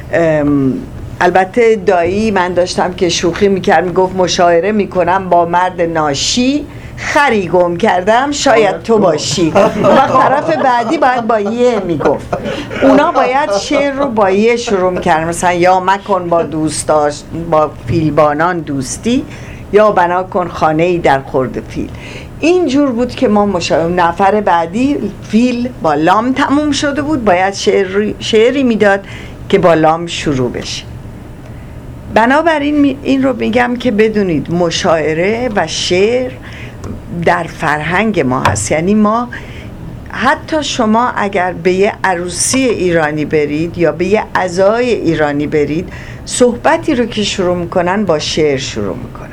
البته دایی من داشتم که شوخی میکرد، میگفت مشاعره میکنم با مرد ناشی، خری گم کردم شاید تو باشی. و طرف بعدی باید با یه میگفت. اونا باید شعر رو با یه شروع میکردن، مثلا یا مکن با دوستاش با فیلبانان دوستی، یا بنا کن خانه‌ای در خورد فیل. اینجور بود که ما مشاعره. نفر بعدی فیل با لام تموم شده بود، باید شعر شعری میداد که با لام شروع بشه. بنابراین این رو میگم که بدونید مشاعره و شعر در فرهنگ ما هست. یعنی ما حتی شما اگر به یه عروسی ایرانی برید یا به یه عزای ایرانی برید، صحبتی رو که شروع میکنن با شعر شروع میکنن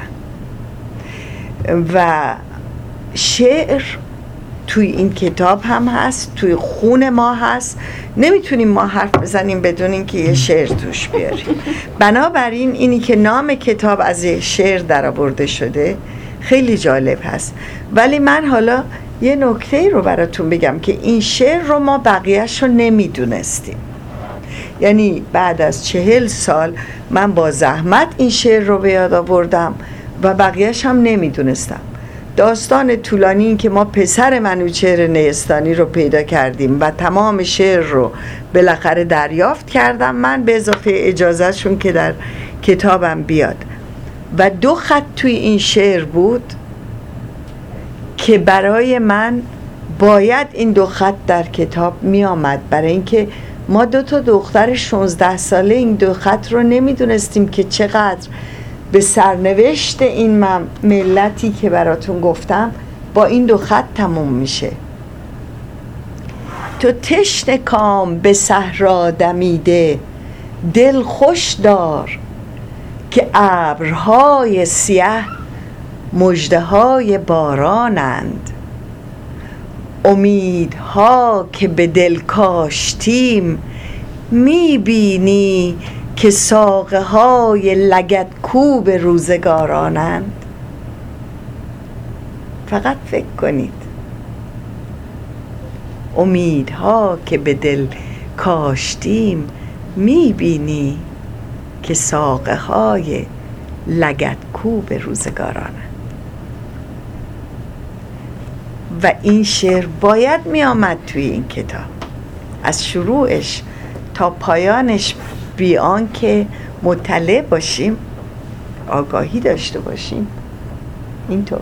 و شعر توی این کتاب هم هست، توی خون ما هست. نمیتونیم ما حرف بزنیم بدون اینکه یه شعر توش بیاریم. بنابراین اینی که نام کتاب از یه شعر درآورده شده خیلی جالب هست. ولی من حالا یه نکته رو براتون بگم که این شعر رو ما بقیهش رو نمیدونستیم. یعنی بعد از چهل سال من با زحمت این شعر رو به یاد آوردم و بقیهش هم نمیدونستم. داستان طولانی این که ما پسر منوچهر نیستانی رو پیدا کردیم و تمام شعر رو بالاخره دریافت کردم من، به اضافه اجازهشون که در کتابم بیاد. و دو خط توی این شعر بود که برای من باید این دو خط در کتاب می آمد، برای اینکه ما دو تا دختر شانزده ساله این دو خط رو نمیدونستیم که چقدر به سرنوشت این ملتی که براتون گفتم با این دو خط تموم میشه. تو تشنه کام به صحرا دمیده، دل خوش دار که ابرهای سیه مژده‌های بارانند. امیدها که به دل کاشتیم میبینی که ساقه های لگدکوب روزگارانند. فقط فکر کنید، امیدها که به دل کاشتیم میبینی که ساقه های لگدکوب روزگارانند. و این شعر باید می آمد توی این کتاب از شروعش تا پایانش، بیان که مطلع باشیم، آگاهی داشته باشیم. اینطور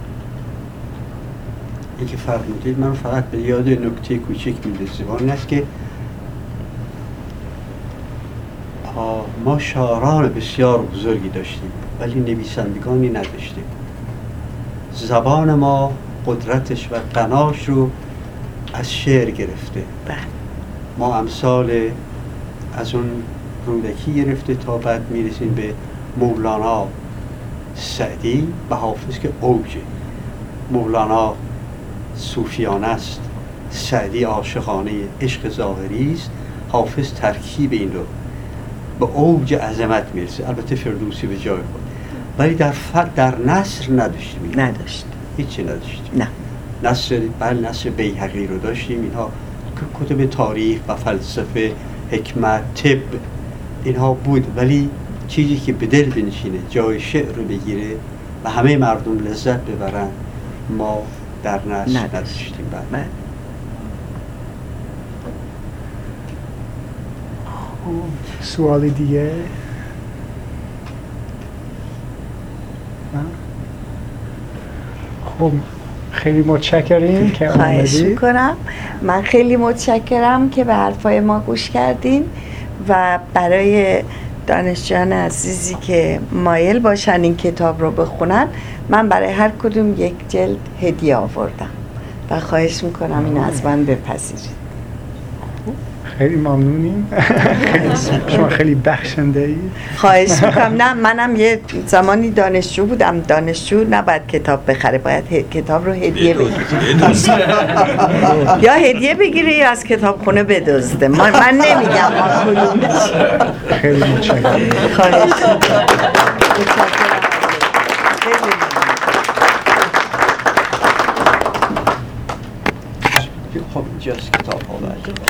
این که فرمودید من فقط به یاد نکته کوچیک می‌رسم، آن است که ما شاعران بسیار بزرگی داشتیم ولی نویسندگانی نداشتیم. زبان ما قدرتش و غناش رو از شعر گرفته. ما امثال از اون رودکی گرفته تا بعد میرسیم به مولانا، سعدی و حافظ که اوجه. مولانا صوفیانه است، سعدی عاشقانه عشق ظاهری است، حافظ ترکیب این رو به اوج عظمت میرسه. البته فردوسی به جای خود، ولی در فر... در نثر نداشتیم. نداشت هیچی نداشتیم. نه نثر بل نثر بیهقی رو داشتیم. اینها کتب تاریخ و فلسفه، حکمت، طب اینها بود، ولی چیزی که به دل بنشینه، جای شعر رو بگیره و همه مردم لذت ببرن، ما در نثر نداشتیم. بله. سوال دیگه؟ خب خیلی متشکریم که خواهش آمدید. میکنم. من خیلی متشکرم که به حرفای ما گوش کردین و برای دانشجویان عزیزی که مایل باشن این کتاب رو بخونن، من برای هر کدوم یک جلد هدیه آوردم و خواهش میکنم این از من بپذیرید. خیلی ممنونیم. شما خیلی بخشنده ای. خواهش میکنم. نه منم یه زمانی دانشجو بودم. دانشجو نباید کتاب بخره، باید ه... کتاب رو هدیه بگیره. یا هدیه بگیره یا از کتابخونه بدزده. من, من نمیگم ما کدوم. خیلی متشکرم. خواهش میکنم.